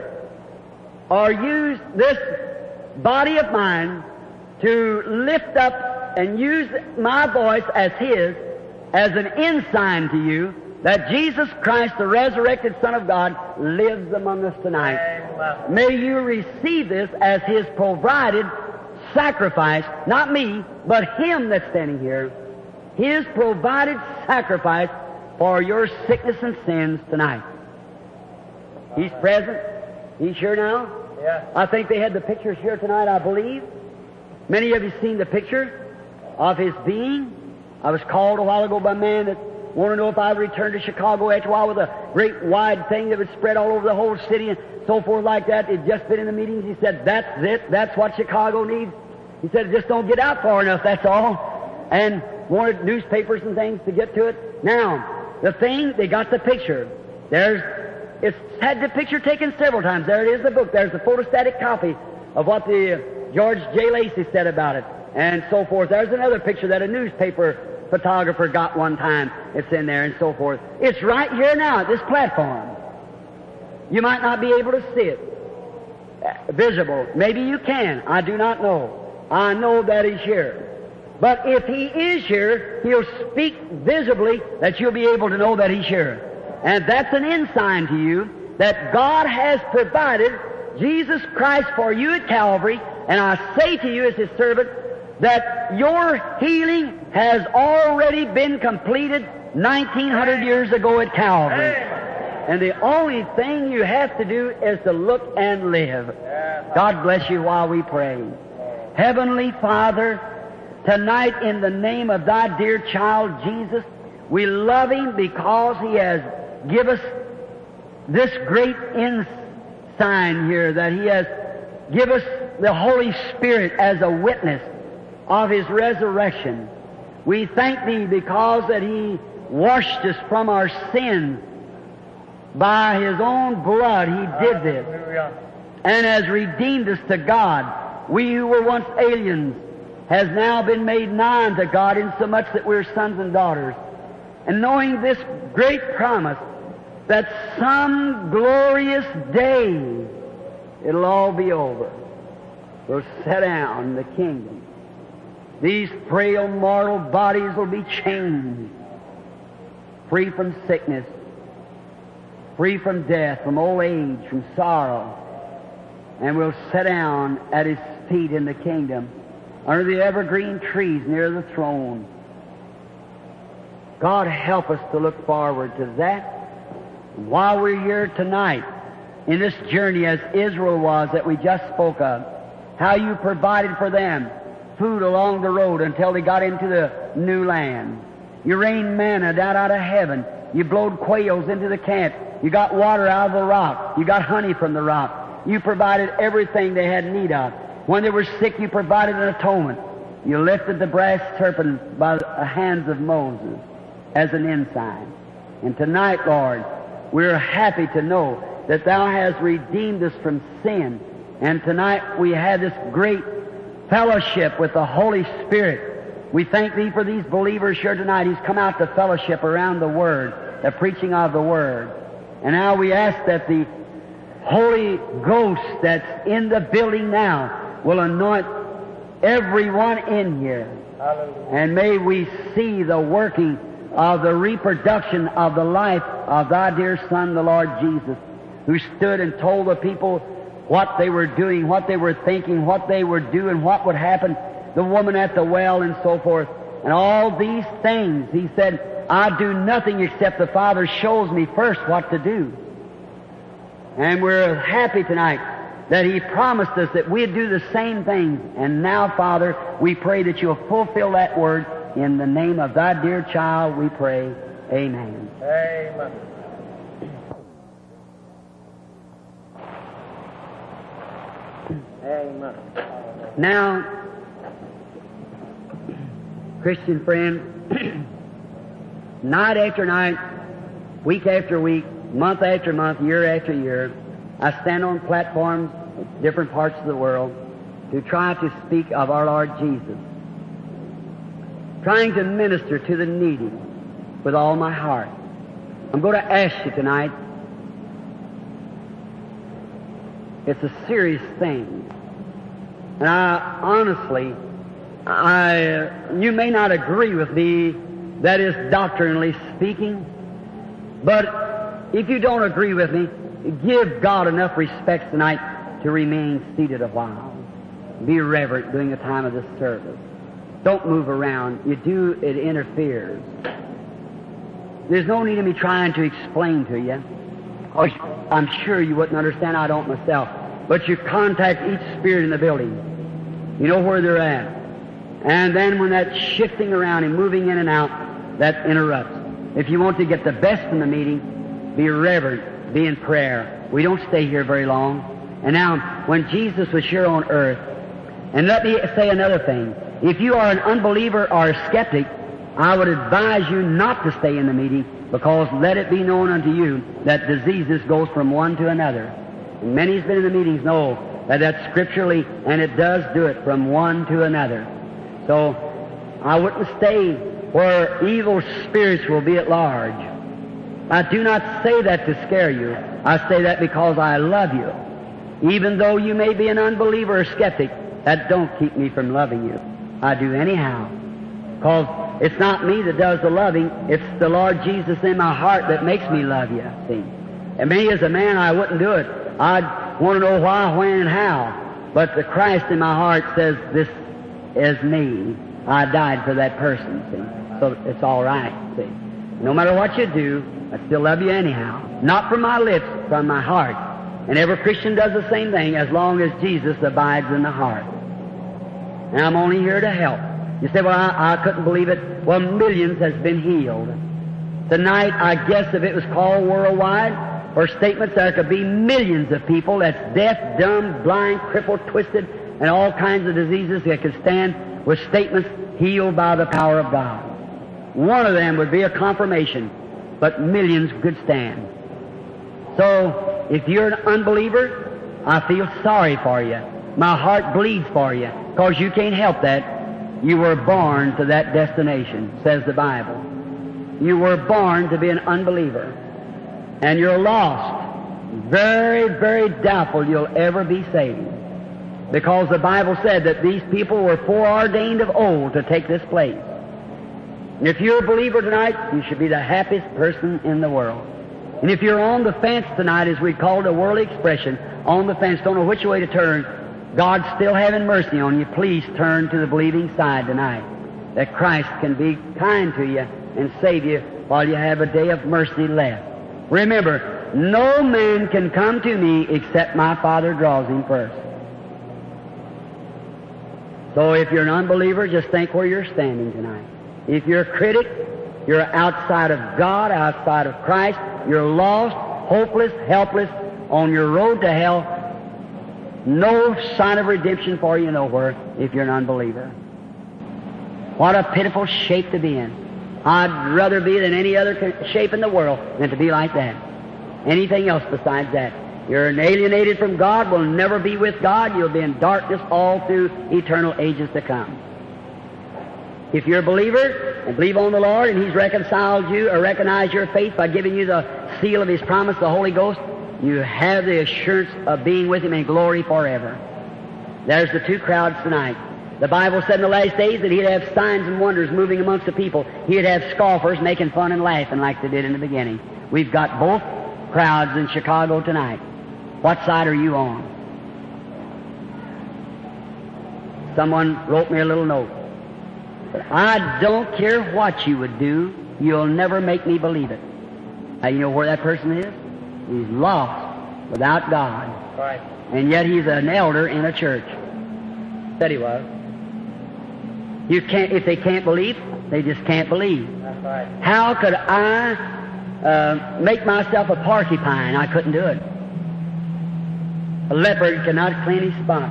or use this body of mine to lift up and use my voice as His, as an ensign to you that Jesus Christ, the resurrected Son of God, lives among us tonight. Amen. May you receive this as His provided sacrifice, not me, but Him that's standing here, His provided sacrifice for your sickness and sins tonight. He's present. He's here now. Yes. I think they had the pictures here tonight, I believe. Many of you seen the picture of His being. I was called a while ago by a man that wanted to know if I would return to Chicago after a while with a great wide thing that would spread all over the whole city and so forth like that. He'd just been in the meetings. He said, that's it. That's what Chicago needs. He said, just don't get out far enough, that's all. And wanted newspapers and things to get to it. Now, the thing, they got the picture. There's, it's had the picture taken several times. There it is, the book. There's the photostatic copy of what the George J. Lacey said about it, and so forth. There's another picture that a newspaper photographer got one time. It's in there, and so forth. It's right here now at this platform. You might not be able to see it uh, visible. Maybe you can. I do not know. I know that He's here. But if He is here, He'll speak visibly that you'll be able to know that He's here. And that's an ensign to you that God has provided Jesus Christ for you at Calvary. And I say to you as His servant, that your healing has already been completed nineteen hundred years ago at Calvary. And the only thing you have to do is to look and live. God bless you while we pray. Heavenly Father, tonight in the name of Thy dear child Jesus, we love Him because He has given us this great ensign here, that He has given us the Holy Spirit as a witness of His resurrection. We thank Thee because that He washed us from our sins by His own blood. He did this and has redeemed us to God. We who were once aliens has now been made nigh unto God, insomuch that we're sons and daughters. And knowing this great promise that some glorious day it'll all be over, we'll sit down in the kingdom. These frail mortal bodies will be changed, free from sickness, free from death, from old age, from sorrow, and we'll sit down at His feet in the kingdom, under the evergreen trees near the throne. God, help us to look forward to that. While we're here tonight, in this journey as Israel was that we just spoke of, how You provided for them food along the road until they got into the new land. You rained manna down out of heaven. You blowed quails into the camp. You got water out of the rock. You got honey from the rock. You provided everything they had need of. When they were sick, You provided an atonement. You lifted the brass serpent by the hands of Moses as an ensign. And tonight, Lord, we're happy to know that Thou hast redeemed us from sin. And tonight we have this great fellowship with the Holy Spirit. We thank Thee for these believers here tonight. He's come out to fellowship around the Word, the preaching of the Word. And now we ask that the Holy Ghost that's in the building now will anoint everyone in here. Hallelujah. And may we see the working of the reproduction of the life of Thy dear Son, the Lord Jesus, who stood and told the people what they were doing, what they were thinking, what they were doing, what would happen, the woman at the well and so forth. And all these things, He said, I do nothing except the Father shows me first what to do. And we're happy tonight that He promised us that we'd do the same thing. And now, Father, we pray that You'll fulfill that word. In the name of Thy dear child, we pray. Amen. Amen. Amen. Now, Christian friend, night after night, week after week, month after month, year after year, I stand on platforms in different parts of the world to try to speak of our Lord Jesus, trying to minister to the needy with all my heart. I'm going to ask you tonight, it's a serious thing. And I honestly, I, you may not agree with me, that is doctrinally speaking, but if you don't agree with me, give God enough respect tonight to remain seated a while. Be reverent during the time of this service. Don't move around. You do, it interferes. There's no need of me trying to explain to you. Or I'm sure you wouldn't understand. I don't myself. But you contact each spirit in the building. You know where they're at. And then when that's shifting around and moving in and out, that interrupts. If you want to get the best in the meeting, be reverent, be in prayer. We don't stay here very long. And now, when Jesus was here on earth, and let me say another thing. If you are an unbeliever or a skeptic, I would advise you not to stay in the meeting, because let it be known unto you that diseases goes from one to another. And many who's been in the meetings know that that's scripturally, and it does do it from one to another. So I wouldn't stay where evil spirits will be at large. I do not say that to scare you. I say that because I love you. Even though you may be an unbeliever or skeptic, that don't keep me from loving you. I do anyhow. Because it's not me that does the loving, it's the Lord Jesus in my heart that makes me love you, see. And me as a man, I wouldn't do it. I'd want to know why, when, and how. But the Christ in my heart says this as me. I died for that person, see. So it's all right, see. No matter what you do, I still love you anyhow. Not from my lips, from my heart. And every Christian does the same thing as long as Jesus abides in the heart. And I'm only here to help. You say, well, I, I couldn't believe it. Well, millions has been healed. Tonight, I guess if it was called worldwide, or statements, there could be millions of people that's deaf, dumb, blind, crippled, twisted, and all kinds of diseases that could stand with statements healed by the power of God. One of them would be a confirmation, but millions could stand. So, if you're an unbeliever, I feel sorry for you. My heart bleeds for you, because you can't help that. You were born to that destination, says the Bible. You were born to be an unbeliever. And you're lost. Very, very doubtful you'll ever be saved. Because the Bible said that these people were foreordained of old to take this place. And if you're a believer tonight, you should be the happiest person in the world. And if you're on the fence tonight, as we call it a worldly expression, on the fence, don't know which way to turn, God's still having mercy on you. Please turn to the believing side tonight, that Christ can be kind to you and save you while you have a day of mercy left. Remember, no man can come to me except my Father draws him first. So if you're an unbeliever, just think where you're standing tonight. If you're a critic, you're outside of God, outside of Christ, you're lost, hopeless, helpless, on your road to hell. No sign of redemption for you nowhere if you're an unbeliever. What a pitiful shape to be in. I'd rather be than any other shape in the world than to be like that. Anything else besides that. You're alienated from God, will never be with God. You'll be in darkness all through eternal ages to come. If you're a believer and believe on the Lord and He's reconciled you or recognized your faith by giving you the seal of His promise, the Holy Ghost, you have the assurance of being with Him in glory forever. There's the two crowds tonight. The Bible said in the last days that He'd have signs and wonders moving amongst the people. He'd have scoffers making fun and laughing like they did in the beginning. We've got both crowds in Chicago tonight. What side are you on? Someone wrote me a little note. But I don't care what you would do, you'll never make me believe it. Now, you know where that person is? He's lost without God. Right. And yet he's an elder in a church. Said he was. You can't, if they can't believe, they just can't believe. That's right. How could I uh, make myself a porcupine? I couldn't do it. A leopard cannot clean his spot.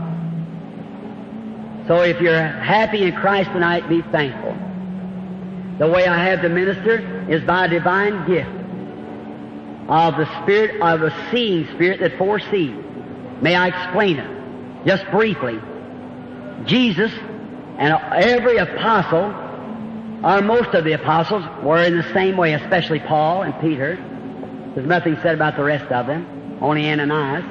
So if you're happy in Christ tonight, be thankful. The way I have to minister is by a divine gift of the Spirit, of a seeing Spirit that foresees. May I explain it just briefly? Jesus and every apostle, or most of the apostles, were in the same way, especially Paul and Peter. There's nothing said about the rest of them, only Ananias.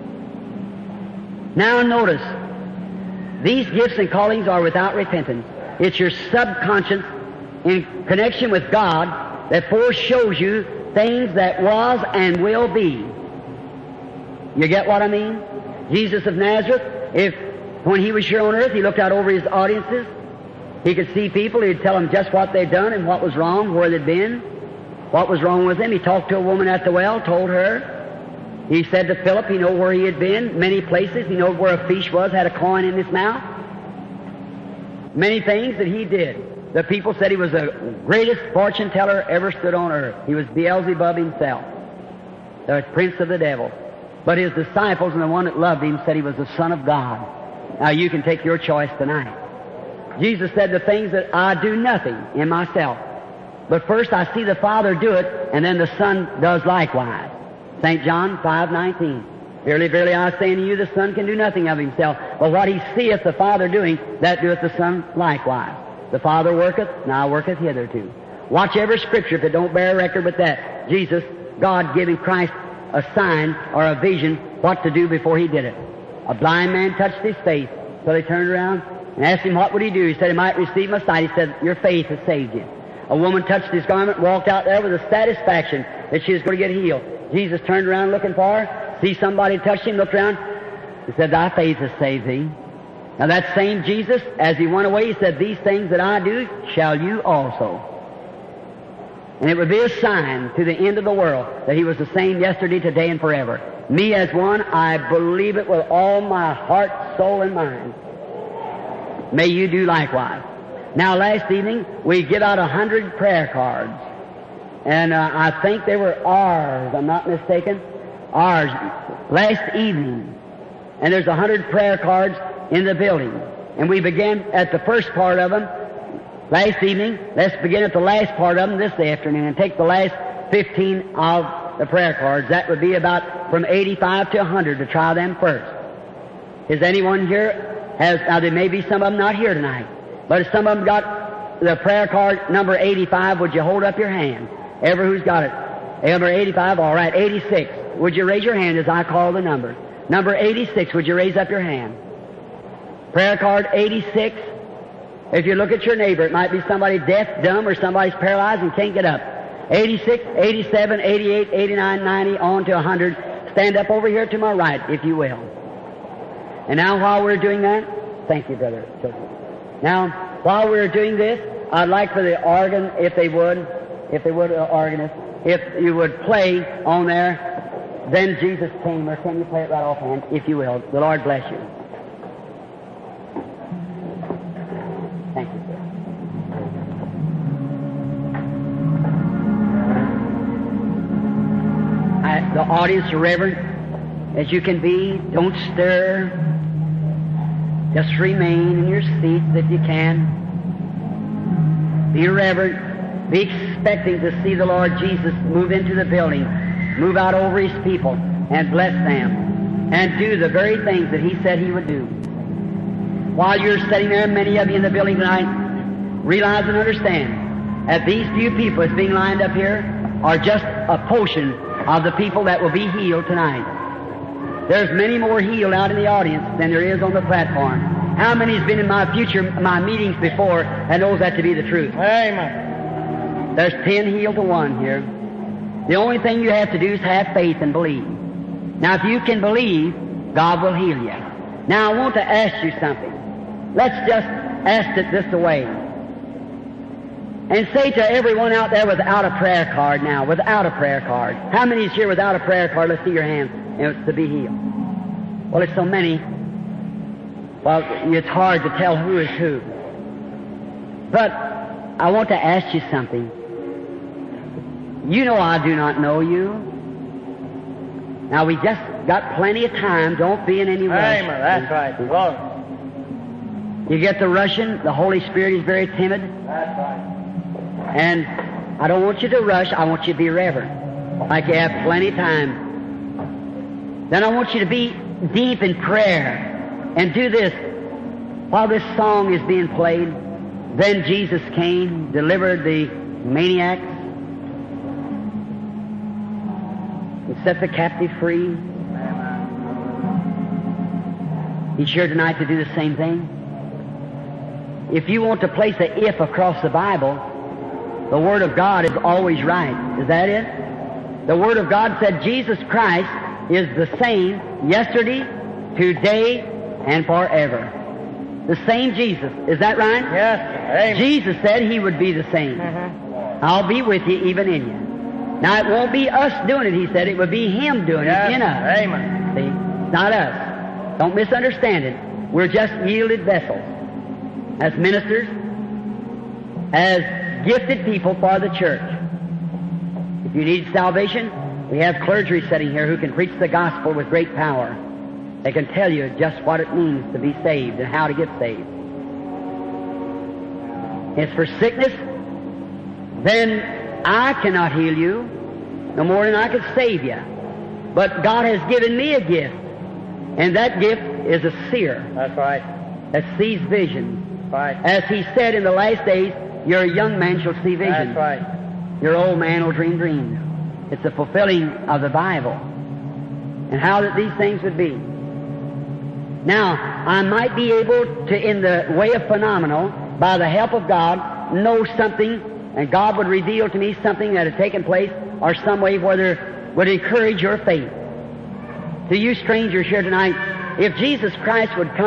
Now notice, these gifts and callings are without repentance. It's your subconscious in connection with God that foreshows you things that was and will be. You get what I mean? Jesus of Nazareth, if when He was here on earth, He looked out over His audiences, He could see people, He'd tell them just what they'd done and what was wrong, where they'd been, what was wrong with them. He talked to a woman at the well, told her. He said to Philip, he knew where he had been, many places. He knew where a fish was, had a coin in his mouth. Many things that he did. The people said he was the greatest fortune teller ever stood on earth. He was Beelzebub himself, the prince of the devil. But his disciples and the one that loved him said he was the Son of God. Now you can take your choice tonight. Jesus said, the things that I do nothing in myself, but first I see the Father do it, and then the Son does likewise. Saint John five nineteen. Verily, verily, I say unto you, the Son can do nothing of himself, but what he seeth the Father doing, that doeth the Son likewise. The Father worketh, and I worketh hitherto. Watch every Scripture if it don't bear record with that. Jesus, God giving Christ a sign or a vision what to do before He did it. A blind man touched his face, so they turned around and asked him what would he do. He said he might receive my sight. He said, your faith has saved you. A woman touched his garment, walked out there with a satisfaction that she was going to get healed. Jesus turned around looking for her, see somebody touched him, looked around. He said, thy faith has saved thee. Now that same Jesus, as he went away, he said, these things that I do shall you also. And it would be a sign to the end of the world that he was the same yesterday, today, and forever. Me as one, I believe it with all my heart, soul, and mind. May you do likewise. Now last evening, we give out a hundred prayer cards. And uh, I think they were ours, I'm not mistaken. Ours, last evening. And there's a hundred prayer cards in the building. And we began at the first part of them last evening. Let's begin at the last part of them this afternoon and take the last fifteen of the prayer cards. That would be about from eighty-five to one hundred to try them first. Is anyone here has, now there may be some of them not here tonight, but if some of them got the prayer card number eighty-five, would you hold up your hand? Ever who's got it? Number eighty-five, all right. eighty-six, would you raise your hand as I call the number? Number eighty-six, would you raise up your hand? Prayer card eighty-six. If you look at your neighbor, it might be somebody deaf, dumb, or somebody's paralyzed and can't get up. eighty-six, eighty-seven, eighty-eight, eighty-nine, ninety, on to one hundred. Stand up over here to my right, if you will. And now while we're doing that, thank you, Brother Joseph. Now, while we're doing this, I'd like for the organ, if they would, if they would, uh, organist, if you would play on there, Then Jesus Came, or can you play it right offhand, if you will? The Lord bless you. Thank you, sir. I, the audience are reverent as you can be. Don't stir. Just remain in your seats if you can. Be reverent. Be expecting to see the Lord Jesus move into the building, move out over His people, and bless them, and do the very things that He said He would do. While you're sitting there, many of you in the building tonight, realize and understand that these few people that's being lined up here are just a portion of the people that will be healed tonight. There's many more healed out in the audience than there is on the platform. How many has been in my future, my meetings before and knows that to be the truth? Amen. There's ten healed to one here. The only thing you have to do is have faith and believe. Now, if you can believe, God will heal you. Now, I want to ask you something. Let's just ask it this way. And say to everyone out there without a prayer card now, without a prayer card. How many is here without a prayer card? Let's see your hands. And it's to be healed. Well, it's so many. Well, it's hard to tell who is who. But I want to ask you something. You know I do not know you. Now, we just got plenty of time. Don't be in any rush. Amen. That's right. Well, you get the rushing. The Holy Spirit is very timid. that's right. And I don't want you to rush. I want you to be reverent, like you have plenty of time. Then I want you to be deep in prayer and do this while this song is being played. Then Jesus came, delivered the maniacs, and set the captive free. He's here tonight to do the same thing. If you want to place a if across the Bible, the Word of God is always right. Is that it? The Word of God said Jesus Christ is the same yesterday, today, and forever. The same Jesus. Is that right? Yes. Amen. Jesus said He would be the same. Mm-hmm. I'll be with you even in you. Now, it won't be us doing it, He said. It would be Him doing Yes. it in us. Amen. See? Not us. Don't misunderstand it. We're just yielded vessels. As ministers, as gifted people for the church. If you need salvation, we have clergy sitting here who can preach the gospel with great power. They can tell you just what it means to be saved and how to get saved. It's for sickness, then I cannot heal you no more than I could save you. But God has given me a gift, and that gift is a seer That's right. that sees visions. Right. As He said in the last days, your young man shall see visions. That's right. Your old man will dream dreams. It's a fulfilling of the Bible. And how that these things would be. Now, I might be able to, in the way of phenomenal, by the help of God, know something, and God would reveal to me something that had taken place, or some way whether would encourage your faith. To you strangers here tonight, if Jesus Christ would come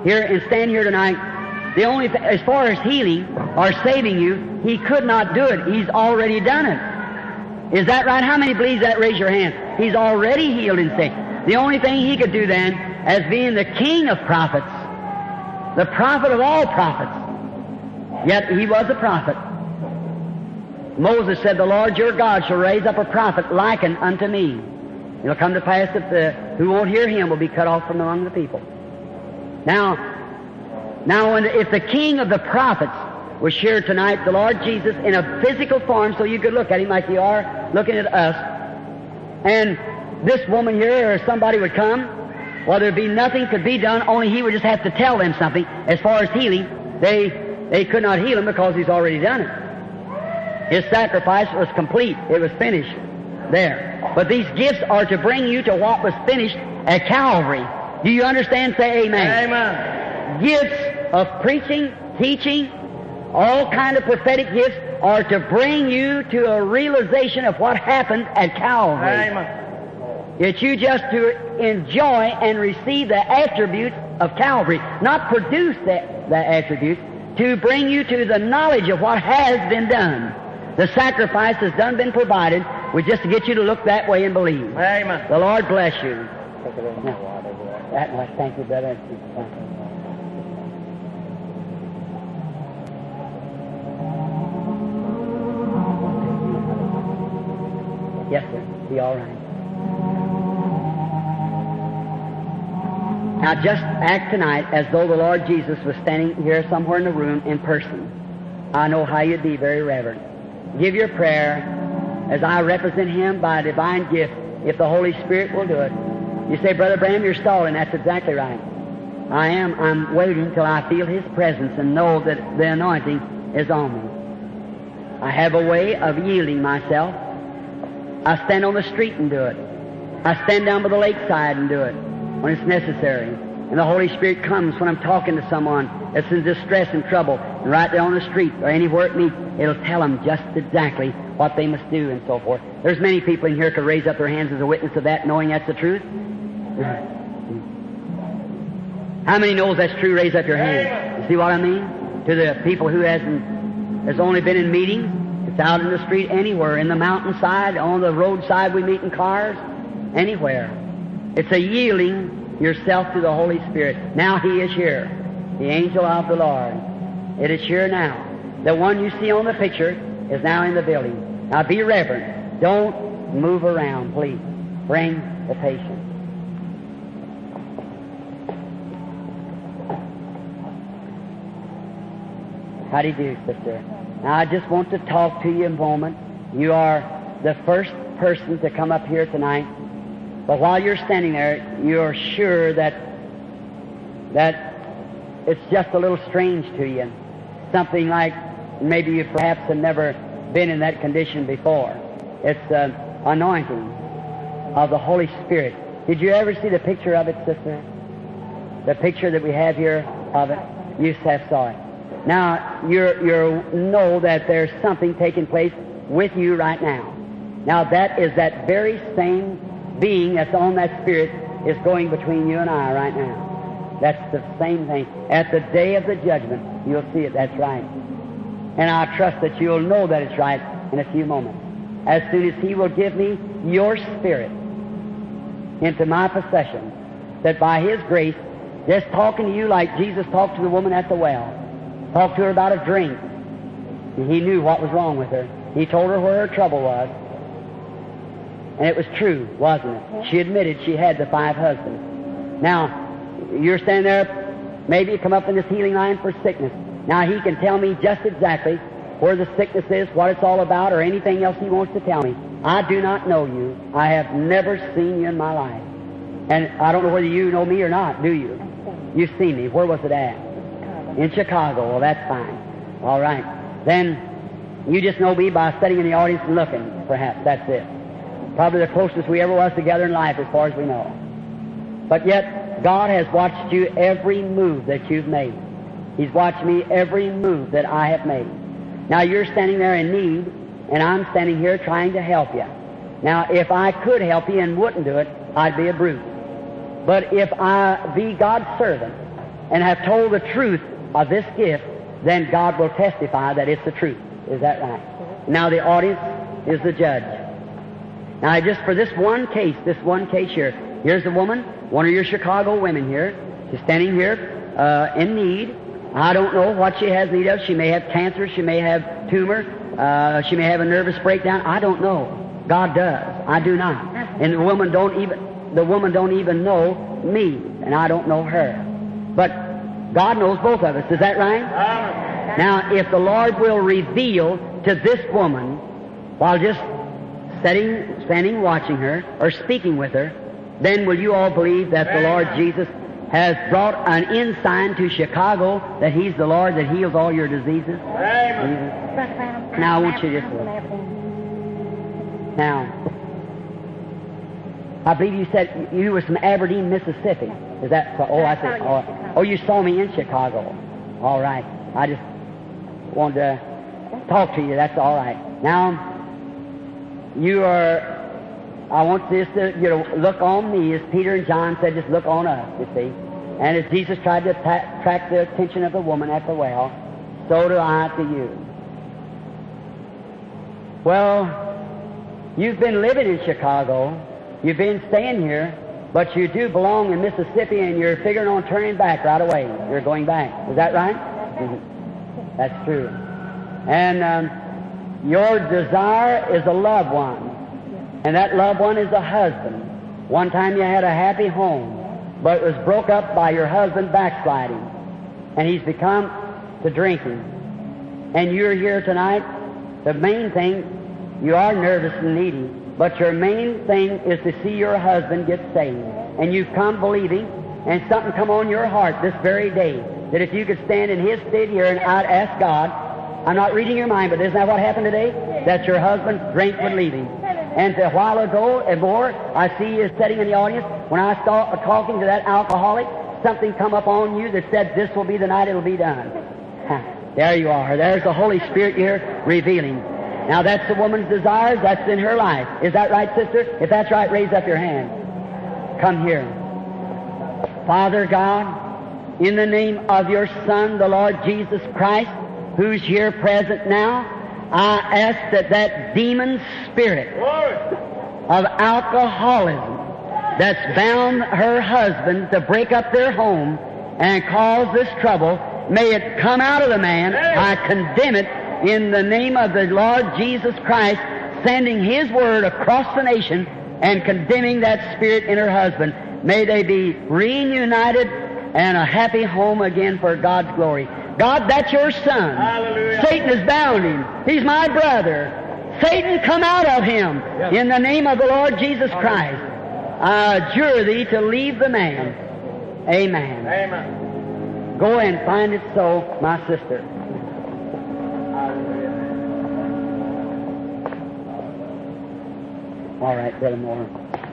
here and stand here tonight, the only th- as far as healing or saving you, He could not do it. He's already done it. Is that right? How many believes that? Raise your hand. He's already healed and saved. The only thing He could do then, as being the King of prophets, the prophet of all prophets, yet He was a prophet. Moses said, "The Lord your God shall raise up a prophet likened unto me. It'll come to pass that the, who won't hear Him will be cut off from among the people." Now, now when the, if the King of the prophets was here tonight, the Lord Jesus, in a physical form, so you could look at Him like you are looking at us, and this woman here or somebody would come, well, there'd be nothing could be done, only He would just have to tell them something. As far as healing, they, they could not heal Him because He's already done it. His sacrifice was complete. It was finished there. But these gifts are to bring you to what was finished at Calvary. Do you understand? Say amen. Amen. Gifts of preaching, teaching, all kind of prophetic gifts are to bring you to a realization of what happened at Calvary. Amen. It's you just to enjoy and receive the attributes of Calvary, not produce the, the attributes, to bring you to the knowledge of what has been done. The sacrifice has done been provided, with just to get you to look that way and believe. Amen. The Lord bless you. That much. Thank you, brother. Yes, sir. Be all right. Now just act tonight as though the Lord Jesus was standing here somewhere in the room in person. I know how you'd be very reverent. Give your prayer as I represent Him by a divine gift, if the Holy Spirit will do it. You say, "Brother Branham, you're stalling." That's exactly right. I am. I'm waiting till I feel His presence and know that the anointing is on me. I have a way of yielding myself. I stand on the street and do it. I stand down by the lakeside and do it when it's necessary. And the Holy Spirit comes when I'm talking to someone that's in distress and trouble, and right there on the street or anywhere it meets, it'll tell them just exactly what they must do and so forth. There's many people in here could raise up their hands as a witness of that, knowing that's the truth. How many knows that's true? Raise up your hand. You see what I mean? To the people who hasn't, has only been in meetings, it's out in the street anywhere, in the mountainside, on the roadside we meet in cars, anywhere. It's a yielding yourself to the Holy Spirit. Now He is here, the angel of the Lord. It is here now. The one you see on the picture is now in the building. Now be reverent. Don't move around, please. Bring the patient. How do you do, sister? Now I just want to talk to you a moment. You are the first person to come up here tonight. But while you're standing there, you're sure that that it's just a little strange to you. Something like maybe you perhaps have never been in that condition before. It's the anointing of the Holy Spirit. Did you ever see the picture of it, sister? The picture that we have here of it? You have saw it. Now, you you know that there's something taking place with you right now. Now, that is that very same being that's on that Spirit is going between you and I right now. That's the same thing. At the day of the judgment, you'll see it. That's right. And I trust that you'll know that it's right in a few moments. As soon as He will give me your spirit into my possession, that by His grace, just talking to you like Jesus talked to the woman at the well, talked to her about a drink, and He knew what was wrong with her. He told her where her trouble was. And it was true, wasn't it? She admitted she had the five husbands. Now, you're standing there, maybe you come up in this healing line for sickness. Now, He can tell me just exactly where the sickness is, what it's all about, or anything else He wants to tell me. I do not know you. I have never seen you in my life. And I don't know whether you know me or not, do you? You've seen me. Where was it at? In Chicago. Well, that's fine. All right. Then you just know me by sitting in the audience and looking, perhaps. That's it. Probably the closest we ever was together in life as far as we know. But yet, God has watched you every move that you've made. He's watched me every move that I have made. Now, you're standing there in need, and I'm standing here trying to help you. Now, if I could help you and wouldn't do it, I'd be a brute. But if I be God's servant, and have told the truth of this gift, then God will testify that it's the truth. Is that right? Now the audience is the judge. Now just for this one case, this one case here, here's a woman, one of your Chicago women here. She's standing here uh, in need. I don't know what she has need of. She may have cancer. She may have tumor. Uh, she may have a nervous breakdown. I don't know. God does. I do not. And the woman don't even the woman don't even know me, and I don't know her. But God knows both of us. Is that right? Now, if the Lord will reveal to this woman, while just sitting, standing, watching her, or speaking with her, then will you all believe that the Lord Jesus has brought an ensign to Chicago that He's the Lord that heals all your diseases? Amen. Now, I want you to just look. Now, I believe you said you were from Aberdeen, Mississippi. Is that so? Oh, I see. Oh, oh, you saw me in Chicago. All right. I just wanted to talk to you. That's all right. Now, you are, I want this to, you know, look on me, as Peter and John said, just look on us, you see. And as Jesus tried to attract the attention of the woman at the well, so do I to you. Well, you've been living in Chicago. You've been staying here, but you do belong in Mississippi, and you're figuring on turning back right away. You're going back. Is that right? Mm-hmm. That's true. And um, your desire is a loved one, and that loved one is a husband. One time you had a happy home, but it was broke up by your husband backsliding, and he's become to drinking. And you're here tonight. The main thing, you are nervous and needy, but your main thing is to see your husband get saved. And you've come believing, and something come on your heart this very day, that if you could stand in His stead here and I'd ask God, I'm not reading your mind, but isn't that what happened today? That your husband drank when leaving. And a while ago, and more, I see you sitting in the audience. When I started talking to that alcoholic, something come up on you that said, this will be the night it'll be done. There you are. There's the Holy Spirit here revealing. Now that's the woman's desires. That's in her life. Is that right, sister? If that's right, raise up your hand. Come here. Father God, in the name of your Son, the Lord Jesus Christ, who's here present now, I ask that that demon spirit of alcoholism that's bound her husband to break up their home and cause this trouble, may it come out of the man. I condemn it in the name of the Lord Jesus Christ, sending His word across the nation and condemning that spirit in her husband. May they be reunited and a happy home again for God's glory. God, that's your son. Hallelujah. Satan has bound him. He's my brother. Satan, come out of him. Yes. In the name of the Lord Jesus Christ. I adjure thee to leave the man. Amen. Amen. Go and find it so, my sister. All right, Brother Moore.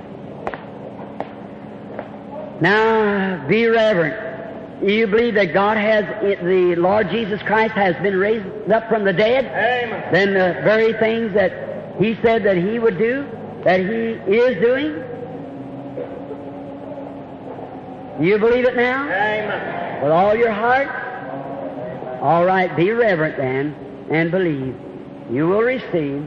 Now, be reverent. You believe that God has, the Lord Jesus Christ has been raised up from the dead? Amen. Then the very things that He said that He would do, that He is doing? You believe it now? Amen. With all your heart? All right, be reverent then, and believe. You will receive.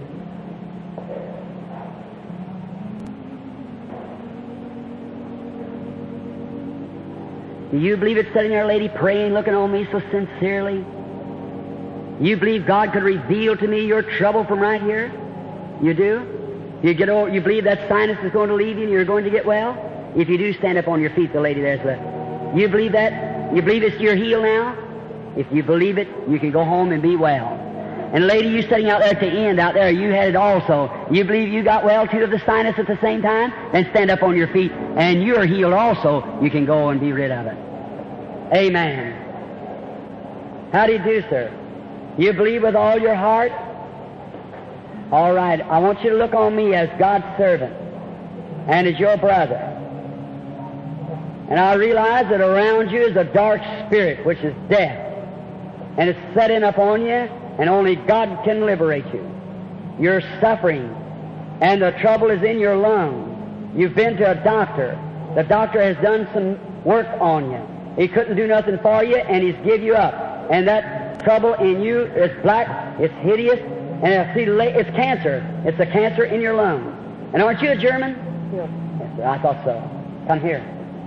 Do you believe it's sitting there, lady, praying, looking on me so sincerely? You believe God could reveal to me your trouble from right here? You do? You get over, you believe that sinus is going to leave you and you're going to get well? If you do, stand up on your feet, the lady there's the... You believe that? You believe it's your healed now? If you believe it, you can go home and be well. And lady, you sitting out there at the end, out there, you had it also. You believe you got well too of the sinus at the same time? Then stand up on your feet, and you're healed also. You can go and be rid of it. Amen. How do you do, sir? You believe with all your heart? All right. I want you to look on me as God's servant and as your brother. And I realize that around you is a dark spirit, which is death. And it's setting up on you, and only God can liberate you. You're suffering, and the trouble is in your lungs. You've been to a doctor. The doctor has done some work on you. He couldn't do nothing for you, and He's give you up. And that trouble in you is black, it's hideous, and I see it's cancer. It's a cancer in your lung. And aren't you a German? Yes. Yes, sir, I thought so. Come here.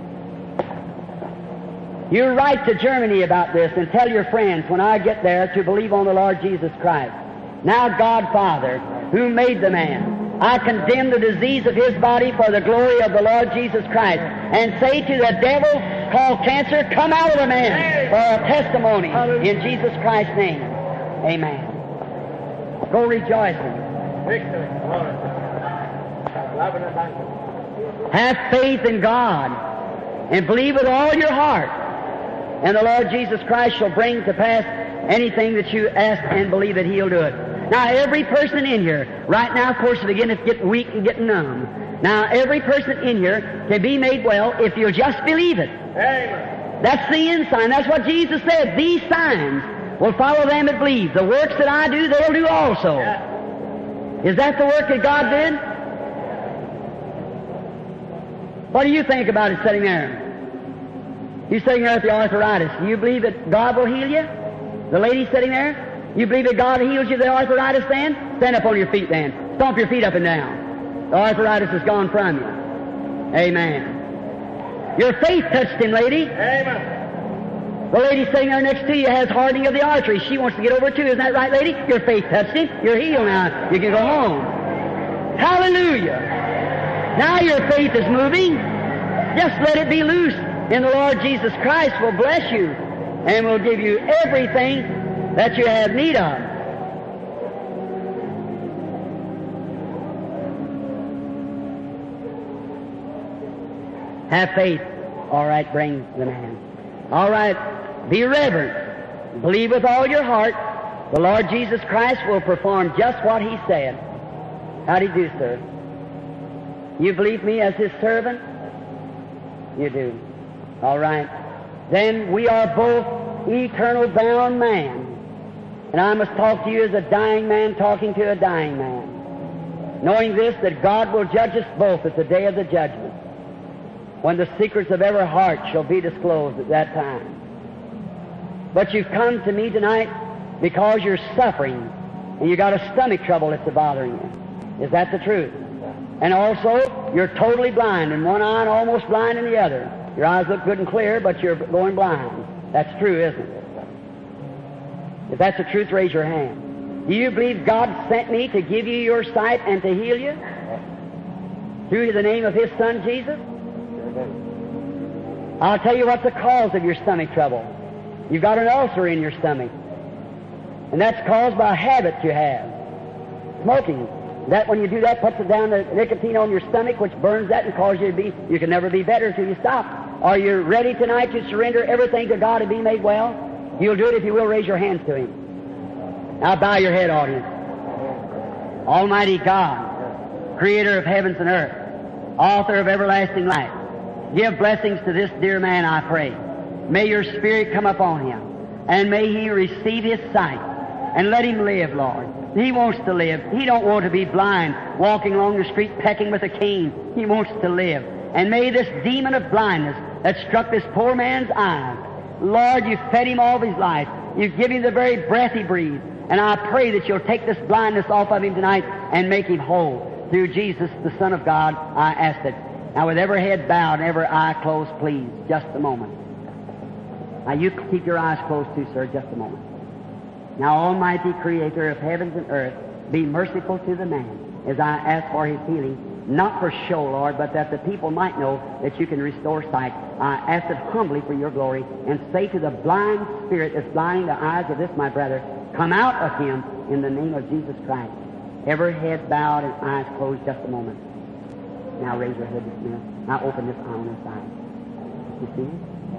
You write to Germany about this and tell your friends when I get there to believe on the Lord Jesus Christ. Now, God Father, who made the man, I condemn the disease of his body for the glory of the Lord Jesus Christ, and say to the devil called cancer, come out of the man for a testimony in Jesus Christ's name. Amen. Go rejoicing. Victory. Glory. Love and abundance. Have faith in God and believe with all your heart, and the Lord Jesus Christ shall bring to pass anything that you ask and believe that He'll do it. Now, every person in here, right now, of course, again, it's getting weak and getting numb. Now, every person in here can be made well if you'll just believe it. Amen. That's the end sign. That's what Jesus said. These signs will follow them that believe. The works that I do, they'll do also. Yeah. Is that the work that God did? What do you think about it sitting there? You sitting there with the arthritis. Do you believe that God will heal you? The lady sitting there? You believe that God heals you the arthritis then? Stand up on your feet then. Stomp your feet up and down. The arthritis is gone from you. Amen. Your faith touched him, lady. Amen. The lady sitting there next to you has hardening of the arteries. She wants to get over too. Isn't that right, lady? Your faith touched him. You're healed now. You can go home. Hallelujah. Now your faith is moving. Just let it be loose. And the Lord Jesus Christ will bless you and will give you everything that you have need of. Have faith. All right, bring the man. All right, be reverent. Believe with all your heart. The Lord Jesus Christ will perform just what He said. How do you do, sir? You believe me as His servant? You do. All right. Then we are both eternal bound man. And I must talk to you as a dying man talking to a dying man. Knowing this, that God will judge us both at the day of the judgment, when the secrets of every heart shall be disclosed at that time. But you've come to me tonight because you're suffering and you got a stomach trouble that's bothering you. Is that the truth? And also, you're totally blind in one eye and almost blind in the other. Your eyes look good and clear, but you're going blind. That's true, isn't it? If that's the truth, raise your hand. Do you believe God sent me to give you your sight and to heal you? Through the name of His Son, Jesus? I'll tell you what's the cause of your stomach trouble. You've got an ulcer in your stomach. And that's caused by a habit you have. Smoking. That when you do that, puts it down the nicotine on your stomach, which burns that and causes you to be, you can never be better until you stop. Are you ready tonight to surrender everything to God and be made well? You'll do it if you will raise your hands to Him. Now bow your head, audience. Almighty God, Creator of heavens and earth, Author of everlasting life, give blessings to this dear man, I pray. May your Spirit come upon him, and may he receive his sight, and let him live, Lord. He wants to live. He don't want to be blind, walking along the street pecking with a cane. He wants to live. And may this demon of blindness that struck this poor man's eyes, Lord, you fed him all of his life. You give him the very breath he breathed. And I pray that you'll take this blindness off of him tonight and make him whole. Through Jesus, the Son of God, I ask it. Now with every head bowed and every eye closed, please, just a moment. Now you keep your eyes closed too, sir, just a moment. Now, Almighty Creator of heavens and earth, be merciful to the man as I ask for his healing, not for show, Lord, but that the people might know that you can restore sight. I ask it humbly for your glory, and say to the blind spirit that's blinding the eyes of this, my brother, come out of him in the name of Jesus Christ. Every head bowed and eyes closed, just a moment. Now raise your head, Miss Smith. Now open this eye on this side. You see?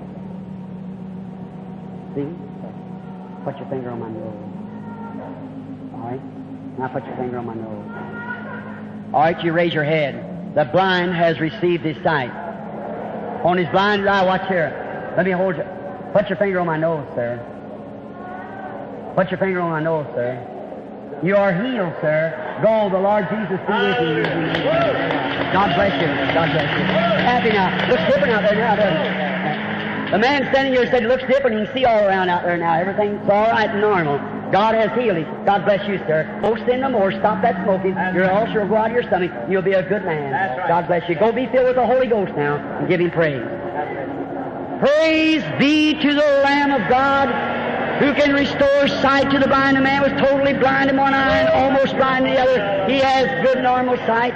See? Put your finger on my nose. All right? Now put your finger on my nose. All right, you raise your head. The blind has received his sight. On his blind eye, watch here. Let me hold you. Put your finger on my nose, sir. Put your finger on my nose, sir. You are healed, sir. Go, the Lord Jesus be with you. God bless you. God bless you. Happy now. Looks different out there now, doesn't it? The man standing here said, looks different. You can see all around out there now. Everything's all right and normal. God has healed him. God bless you, sir. Go sin no more. Stop that smoking. Your ulcer will go out of your stomach. You'll be a good man. That's right. God bless you. Go be filled with the Holy Ghost now and give him praise. Praise be to the Lamb of God who can restore sight to the blind. The man was totally blind in one eye and almost blind in the other. He has good normal sight.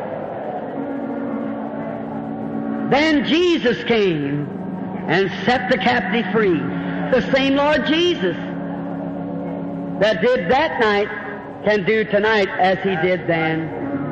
Then Jesus came and set the captive free. The same Lord Jesus that did that night can do tonight as he did then.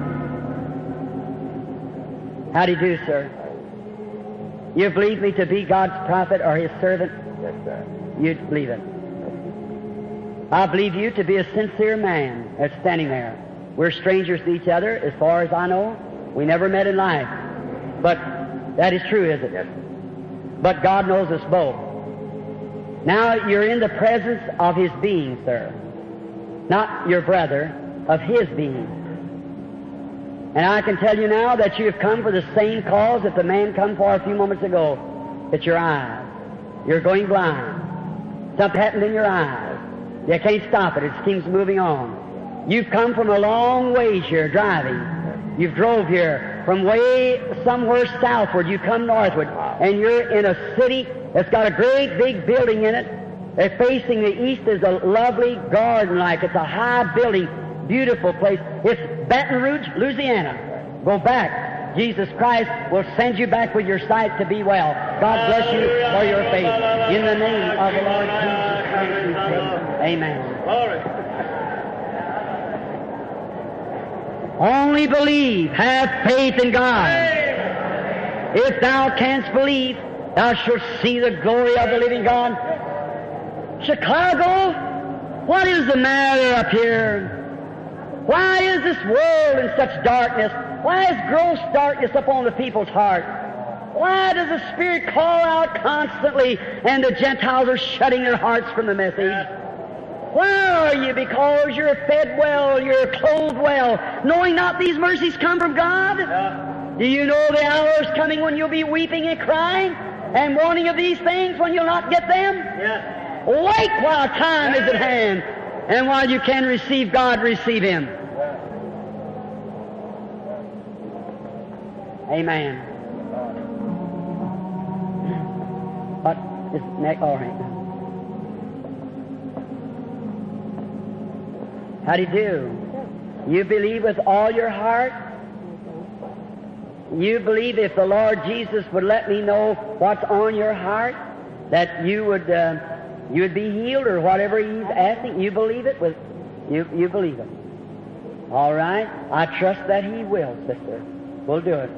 How do you do, sir? You believe me to be God's prophet or his servant? Yes, sir. You believe it. I believe you to be a sincere man that's standing there. We're strangers to each other, as far as I know. We never met in life. But that is true, isn't it? But God knows us both. Now you're in the presence of his being, sir. Not your brother, of his being. And I can tell you now that you have come for the same cause that the man come for a few moments ago. It's your eyes. You're going blind. Something happened in your eyes. You can't stop it. It seems moving on. You've come from a long ways here driving. You've drove here from way somewhere southward. You come northward. And you're in a city that's got a great big building in it. They're facing the east is a lovely garden like. It's a high building, beautiful place. It's Baton Rouge, Louisiana. Go back. Jesus Christ will send you back with your sight to be well. God bless you for your faith. In the name of the Lord Jesus Christ, we pray. Amen. Glory. Only believe. Have faith in God. If thou canst believe, thou shalt see the glory of the living God. Chicago, what is the matter up here? Why is this world in such darkness? Why is gross darkness upon the people's heart? Why does the Spirit call out constantly and the Gentiles are shutting their hearts from the message? Why are you? Because you're fed well, you're clothed well, knowing not these mercies come from God? Yeah. Do you know the hour is coming when you'll be weeping and crying and wanting of these things when you'll not get them? Yes. Wait while time is at hand, and while you can receive God, receive Him. Amen. What is next? All right. How do you do? You believe with all your heart? You believe if the Lord Jesus would let me know what's on your heart, that you would uh, you would be healed or whatever He's asking? You believe it? With you, you believe it. All right. I trust that He will, sister. We'll do it.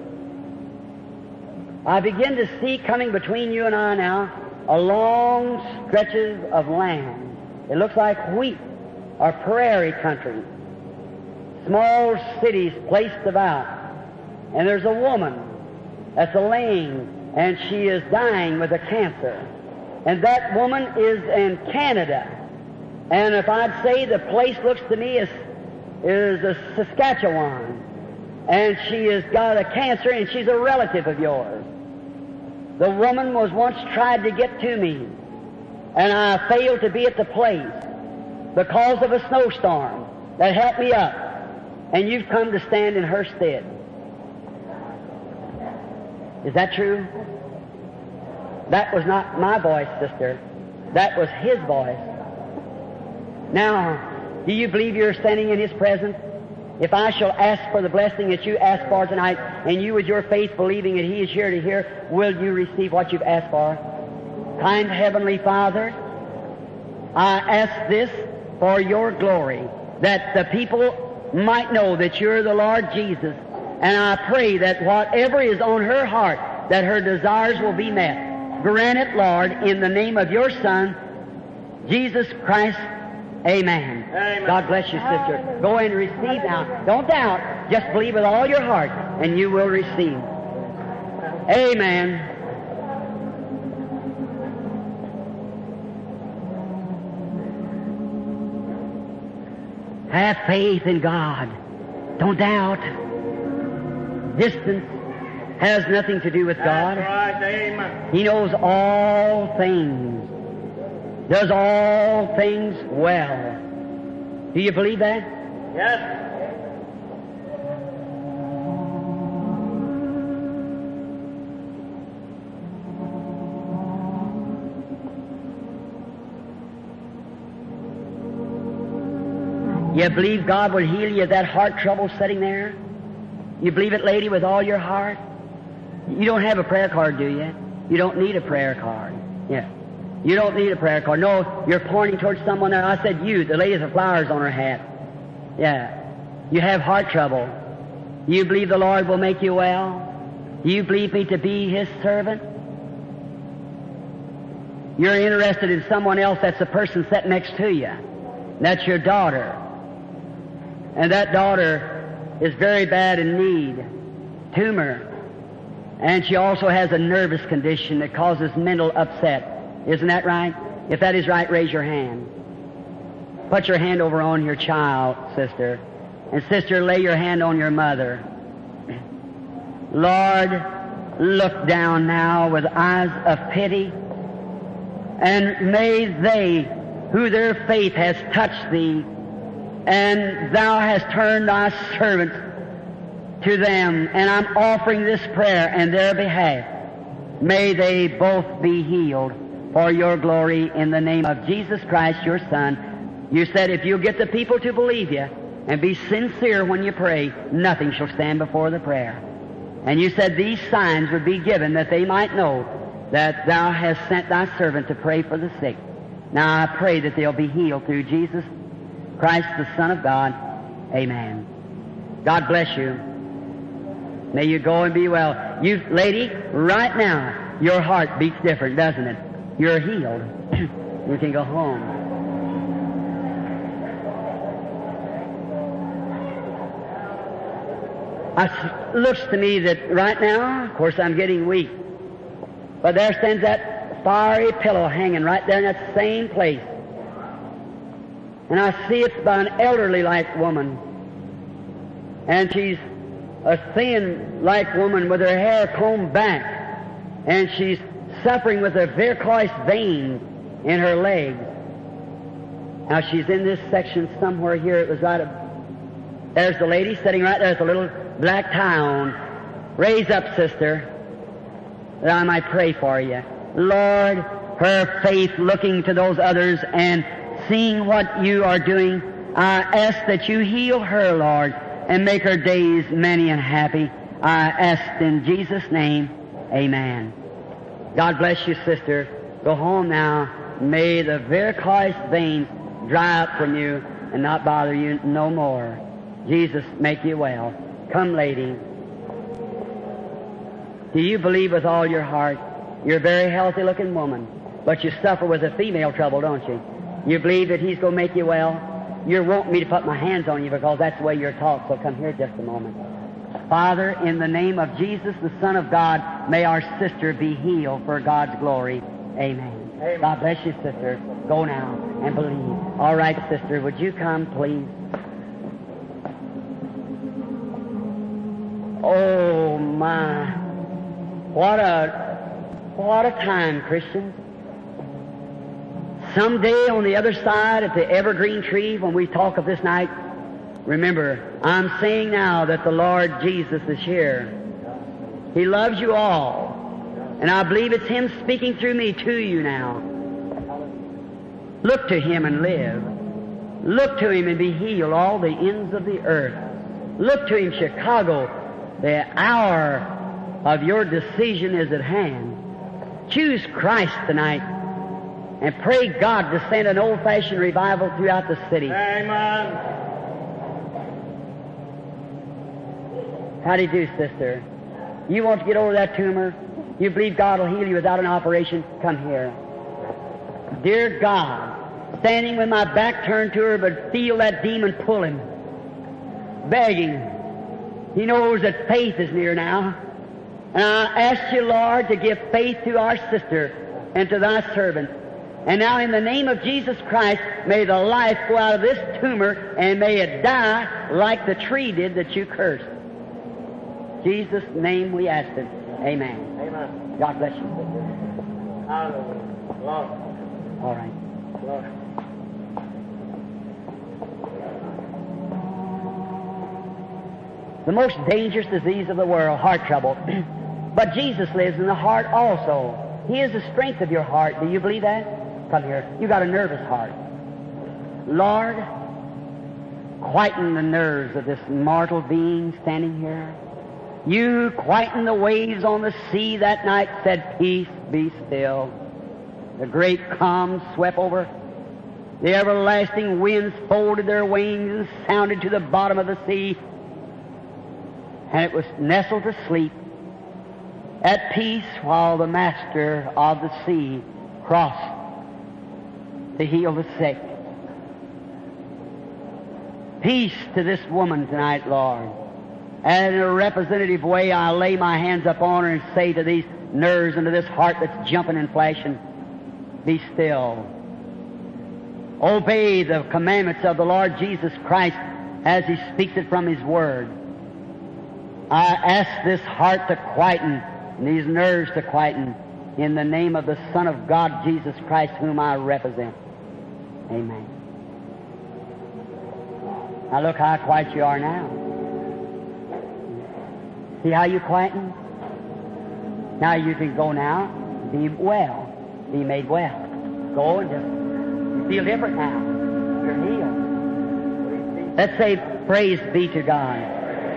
I begin to see coming between you and I now a long stretches of land. It looks like wheat or prairie country. Small cities placed about. And there's a woman that's laying, and she is dying with a cancer. And that woman is in Canada. And if I'd say the place looks to me as is a Saskatchewan. And she has got a cancer, and she's a relative of yours. The woman was once tried to get to me, and I failed to be at the place because of a snowstorm that helped me up. And you've come to stand in her stead. Is that true? That was not my voice, sister. That was His voice. Now, do you believe you're standing in His presence? If I shall ask for the blessing that you ask for tonight, and you with your faith believing that He is here to hear, will you receive what you've asked for? Kind Heavenly Father, I ask this for your glory, that the people might know that you're the Lord Jesus. And I pray that whatever is on her heart, that her desires will be met. Grant it, Lord, in the name of your Son, Jesus Christ. Amen. Amen. God bless you, sister. Go and receive now. Don't doubt. Just believe with all your heart, and you will receive. Amen. Have faith in God. Don't doubt. Distance has nothing to do with God. That's right. Amen. He knows all things, does all things well. Do you believe that? Yes. You believe God will heal you of that heart trouble sitting there? You believe it, lady, with all your heart? You don't have a prayer card, do you? You don't need a prayer card. Yeah. You don't need a prayer card. No, you're pointing towards someone there. I said you, the lady with the flowers on her hat. Yeah. You have heart trouble. You believe the Lord will make you well? Do you believe me to be His servant? You're interested in someone else. That's the person sitting next to you. That's your daughter. And that daughter is very bad in need. Tumor. And she also has a nervous condition that causes mental upset. Isn't that right? If that is right, raise your hand. Put your hand over on your child, sister. And sister, lay your hand on your mother. Lord, look down now with eyes of pity. And may they, who their faith has touched thee, and thou hast turned thy servants to them, and I'm offering this prayer in their behalf. May they both be healed for your glory in the name of Jesus Christ, your Son. You said if you get the people to believe you and be sincere when you pray, nothing shall stand before the prayer. And you said these signs would be given that they might know that thou hast sent thy servant to pray for the sick. Now I pray that they'll be healed through Jesus Christ, the Son of God. Amen. God bless you. May you go and be well. You, lady, right now, your heart beats different, doesn't it? You're healed. You can go home. It looks to me that right now, of course, I'm getting weak. But there stands that fiery pillow hanging right there in that same place. And I see it's by an elderly-like woman. And she's a thin-like woman with her hair combed back. And she's suffering with a varicose vein in her leg. Now she's in this section somewhere here. It was right up. There's the lady sitting right there with a little black tie on. Raise up, sister, that I might pray for you. Lord, her faith looking to those others and seeing what you are doing, I ask that you heal her, Lord, and make her days many and happy. I ask in Jesus' name, amen. God bless you, sister. Go home now. May the varicose veins dry up from you and not bother you no more. Jesus make you well. Come, lady. Do you believe with all your heart? You're a very healthy-looking woman, but you suffer with a female trouble, don't you? You believe that He's going to make you well? You're wanting me to put my hands on you because that's the way you're taught, so come here just a moment. Father, in the name of Jesus, the Son of God, may our sister be healed for God's glory. Amen. Amen. God bless you, sister. Go now and believe. All right, sister, would you come, please? Oh, my. What a, what a time, Christians. Someday on the other side of the evergreen tree, when we talk of this night, remember, I'm saying now that the Lord Jesus is here. He loves you all. And I believe it's Him speaking through me to you now. Look to Him and live. Look to Him and be healed, all the ends of the earth. Look to Him, Chicago. The hour of your decision is at hand. Choose Christ tonight and pray God to send an old-fashioned revival throughout the city. Amen. How do you do, sister? You want to get over that tumor? You believe God will heal you without an operation? Come here. Dear God, standing with my back turned to her, but feel that demon pulling, begging. He knows that faith is near now. And I ask you, Lord, to give faith to our sister and to thy servant. And now in the name of Jesus Christ, may the life go out of this tumor and may it die like the tree did that you cursed. Jesus' name we ask it. Amen. Amen. God bless you. Hallelujah. Lord. All right. Lord. The most dangerous disease of the world, heart trouble. But Jesus lives in the heart also. He is the strength of your heart. Do you believe that? Come here. You got a nervous heart. Lord, quieten the nerves of this mortal being standing here. You quieten the waves on the sea that night, said, peace, be still. The great calm swept over. The everlasting winds folded their wings and sounded to the bottom of the sea. And it was nestled asleep at peace while the master of the sea crossed to heal the sick. Peace to this woman tonight, Lord. And in a representative way, I lay my hands upon her and say to these nerves and to this heart that's jumping and flashing, be still. Obey the commandments of the Lord Jesus Christ as He speaks it from His Word. I ask this heart to quieten and these nerves to quieten in the name of the Son of God, Jesus Christ, whom I represent. Amen. Now look how quiet you are now. See how you quieten? Now you can go now, be well, be made well. Go and just, you feel different now. You're healed. Let's say, praise be to God.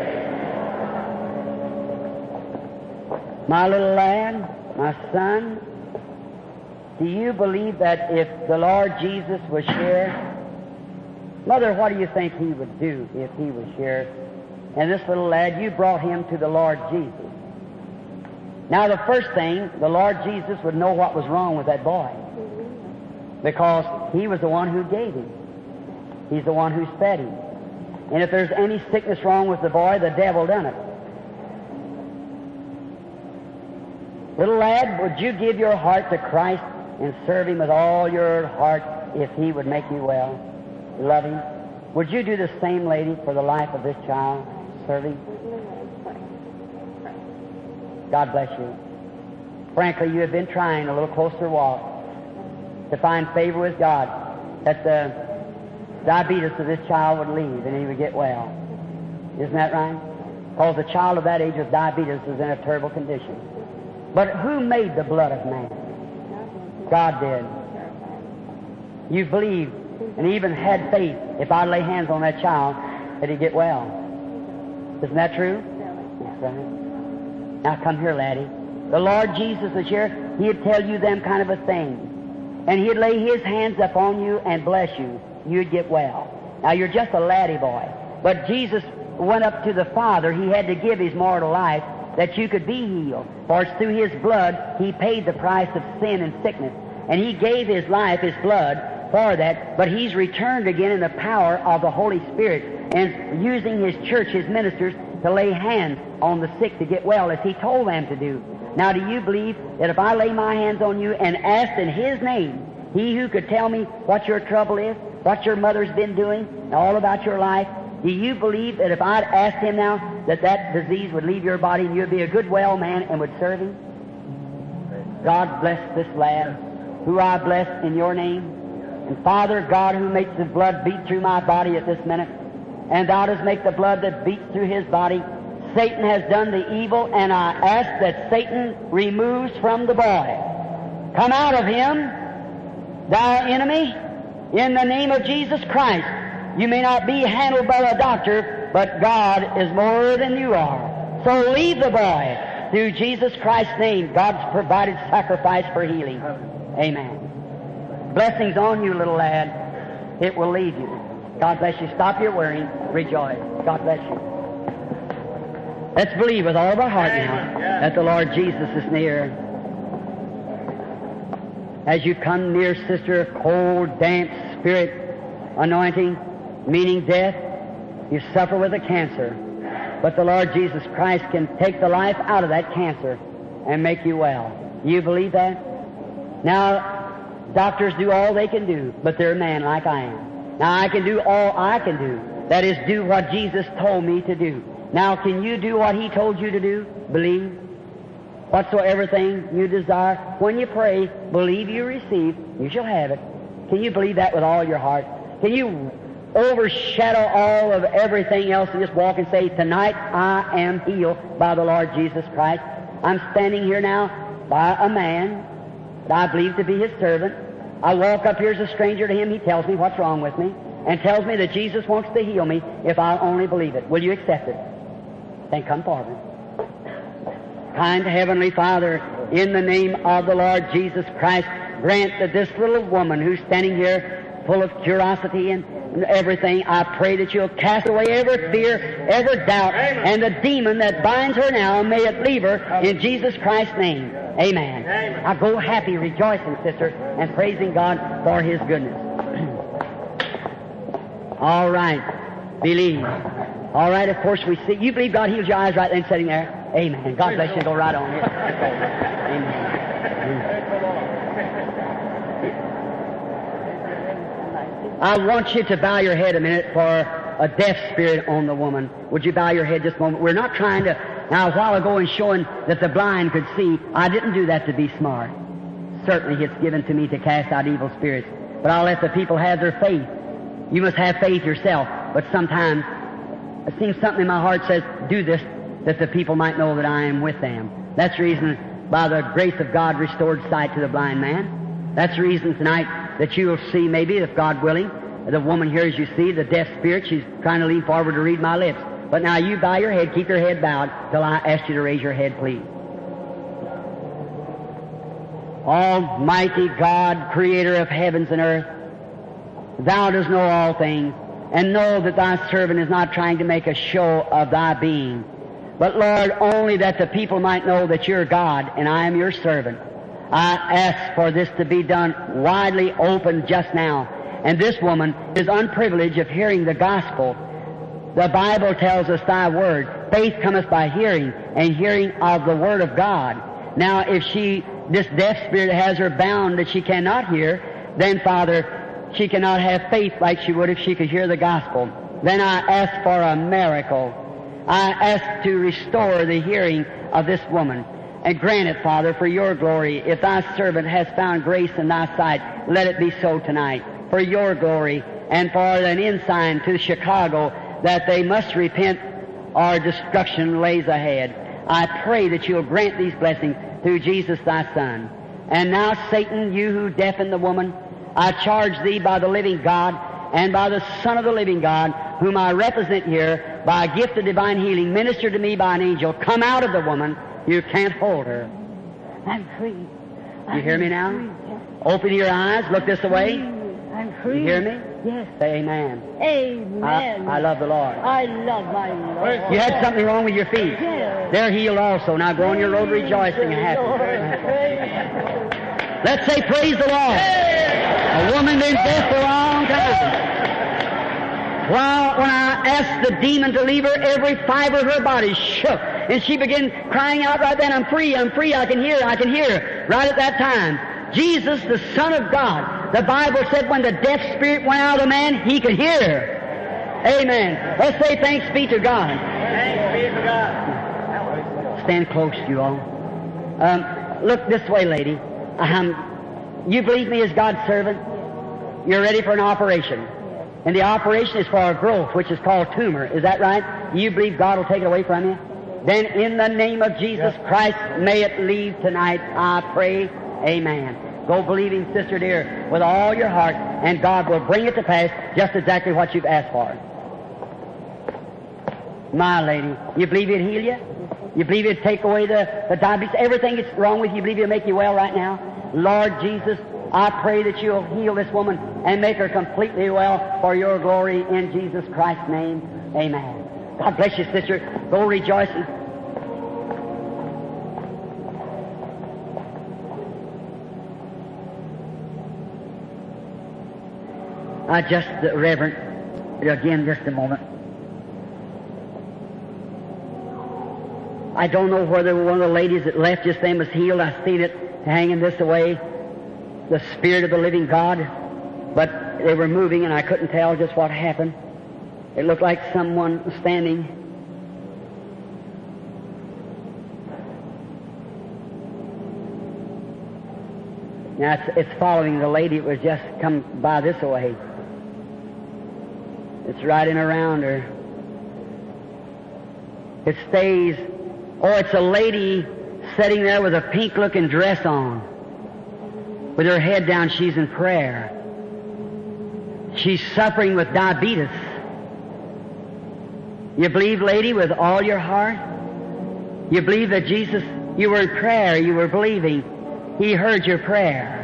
My little lad, my son, do you believe that if the Lord Jesus was here, Mother, what do you think He would do if He was here? And this little lad, you brought him to the Lord Jesus. Now the first thing, the Lord Jesus would know what was wrong with that boy. Because He was the one who gave him. He's the one who fed him. And if there's any sickness wrong with the boy, the devil done it. Little lad, would you give your heart to Christ and serve Him with all your heart if He would make you well? Love Him? Would you do the same, lady, for the life of this child? Serve Him? God bless you. Frankly, you have been trying a little closer walk to find favor with God, that the diabetes of this child would leave and he would get well. Isn't that right? Because a child of that age with diabetes is in a terrible condition. But who made the blood of man? God did. You believed and even had faith, if I lay hands on that child, that he'd get well. Isn't that true? That's right. Now come here, laddie. The Lord Jesus is here. He'd tell you them kind of a thing. And He'd lay His hands upon you and bless you. You'd get well. Now you're just a laddie boy. But Jesus went up to the Father. He had to give His mortal life that you could be healed. For it's through His blood He paid the price of sin and sickness. And He gave His life, His blood, for that. But He's returned again in the power of the Holy Spirit and using His church, His ministers, to lay hands on the sick to get well, as He told them to do. Now, do you believe that if I lay my hands on you and asked in His name, He who could tell me what your trouble is, what your mother's been doing, and all about your life, do you believe that if I'd asked Him now that that disease would leave your body and you'd be a good, well man and would serve Him? God bless this lad, who I bless in your name. And Father God, who makes the blood beat through my body at this minute, and Thou dost make the blood that beats through his body. Satan has done the evil, and I ask that Satan removes from the boy. Come out of him, thou enemy, in the name of Jesus Christ. You may not be handled by a doctor, but God is more than you are. So leave the boy. Through Jesus Christ's name, God's provided sacrifice for healing. Amen. Blessings on you, little lad. It will leave you. God bless you. Stop your worrying. Rejoice. God bless you. Let's believe with all of our heart now that the Lord Jesus is near. As you come near, sister, cold, damp spirit anointing, meaning death, you suffer with a cancer. But the Lord Jesus Christ can take the life out of that cancer and make you well. You believe that? Now, doctors do all they can do, but they're a man like I am. Now, I can do all I can do. That is, do what Jesus told me to do. Now, can you do what He told you to do? Believe. Whatsoever thing you desire, when you pray, believe you receive, you shall have it. Can you believe that with all your heart? Can you overshadow all of everything else and just walk and say, tonight I am healed by the Lord Jesus Christ. I'm standing here now by a man that I believe to be His servant. I walk up here as a stranger to Him. He tells me what's wrong with me and tells me that Jesus wants to heal me if I'll only believe it. Will you accept it? Then come forward. Kind Heavenly Father, in the name of the Lord Jesus Christ, grant that this little woman who's standing here full of curiosity and everything, I pray that you'll cast away every fear, every doubt, and the demon that binds her now, may it leave her in Jesus Christ's name. Amen. Amen. I go happy, rejoicing, sister, and praising God for His goodness. All right. Believe. All right, of course we see. You believe God heals your eyes right then sitting there? Amen. God bless you. Go right on. Amen. I want you to bow your head a minute for a deaf spirit on the woman. Would you bow your head just a moment? We're not trying to... Now, a while ago in showing that the blind could see, I didn't do that to be smart. Certainly it's given to me to cast out evil spirits. But I'll let the people have their faith. You must have faith yourself. But sometimes it seems something in my heart says, do this, that the people might know that I am with them. That's the reason, by the grace of God, restored sight to the blind man. That's the reason tonight that you will see, maybe, if God willing, the woman here, as you see, the deaf spirit, she's trying to lean forward to read my lips. But now you bow your head, keep your head bowed, till I ask you to raise your head, please. Almighty God, Creator of heavens and earth, Thou dost know all things, and know that Thy servant is not trying to make a show of Thy being. But, Lord, only that the people might know that You're God, and I am Your servant. I ask for this to be done widely open just now. And this woman is unprivileged of hearing the gospel. The Bible tells us Thy word. Faith cometh by hearing, and hearing of the word of God. Now, if she, this deaf spirit has her bound that she cannot hear, then, Father, she cannot have faith like she would if she could hear the gospel. Then I ask for a miracle. I ask to restore the hearing of this woman. And grant it, Father, for Your glory. If Thy servant has found grace in Thy sight, let it be so tonight. For Your glory, and for an ensign to Chicago that they must repent or destruction lays ahead. I pray that You'll grant these blessings through Jesus Thy Son. And now, Satan, you who deafened the woman, I charge Thee by the living God and by the Son of the living God, whom I represent here, by a gift of divine healing, ministered to me by an angel, come out of the woman. You can't hold her. I'm free. You hear me now? Open your eyes. Look this way. I'm free. You hear me? Yes. Say amen. Amen. I, I love the Lord. I love my Lord. You had something wrong with your feet. Yes. They're healed also. Now go on your road rejoicing and happy. Let's say praise the Lord. A woman been deaf for a long time. Well, when I asked the demon to leave her, every fiber of her body shook. And she began crying out right then, I'm free, I'm free, I can hear, I can hear. Right at that time, Jesus, the Son of God, the Bible said when the deaf spirit went out of the man, he could hear. Amen. Let's say thanks be to God. Thanks be to God. Stand close, you all. Um, look this way, lady. Um, you believe me as God's servant? You're ready for an operation. And the operation is for a growth, which is called tumor. Is that right? You believe God will take it away from you? Then in the name of Jesus Christ, may it leave tonight, I pray. Amen. Go believing, sister dear, with all your heart, and God will bring it to pass just exactly what you've asked for. My lady, you believe He'd heal you? You believe He'd take away the, the diabetes, everything that's wrong with you, you believe He'll make you well right now? Lord Jesus, I pray that You'll heal this woman and make her completely well for Your glory in Jesus Christ's name. Amen. God bless you, sister. Go rejoicing. I just, uh, Reverend, again, just a moment. I don't know whether one of the ladies that left just then was healed. I seen it hanging this away, the Spirit of the living God, but they were moving and I couldn't tell just what happened. It looked like someone standing Now, it's, it's following the lady that was just come by this way. It's riding around her. It stays. Oh, it's a lady sitting there with a pink-looking dress on. With her head down, she's in prayer. She's suffering with diabetes. You believe, lady, with all your heart? You believe that Jesus, you were in prayer, you were believing. He heard your prayer.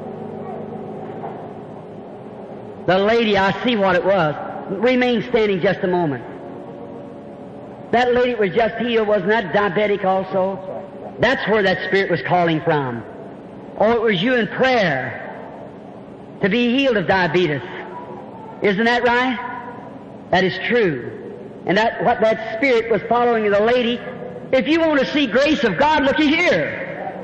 The lady, I see what it was. Remain standing just a moment. That lady was just healed. Wasn't that diabetic also? That's where that spirit was calling from. Oh, it was you in prayer to be healed of diabetes. Isn't that right? That is true. And that what that spirit was following the lady. If you want to see grace of God, looky here.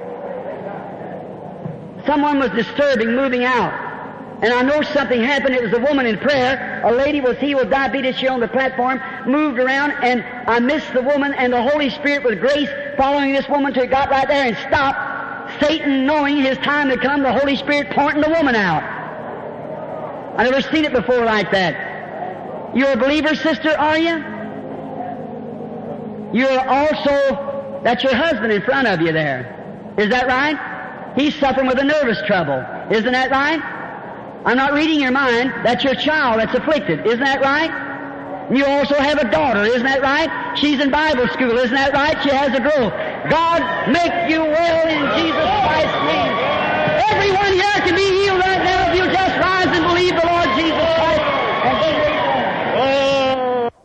Someone was disturbing, moving out. And I know something happened. It was a woman in prayer. A lady was healed with diabetes. She on the platform, moved around, and I missed the woman, and the Holy Spirit with grace following this woman till it got right there and stopped. Satan, knowing his time had come, the Holy Spirit pointing the woman out. I never seen it before like that. You're a believer, sister, are you? You're also, that's your husband in front of you there. Is that right? He's suffering with a nervous trouble. Isn't that right? I'm not reading your mind. That's your child that's afflicted. Isn't that right? You also have a daughter. Isn't that right? She's in Bible school. Isn't that right? She has a growth. God make you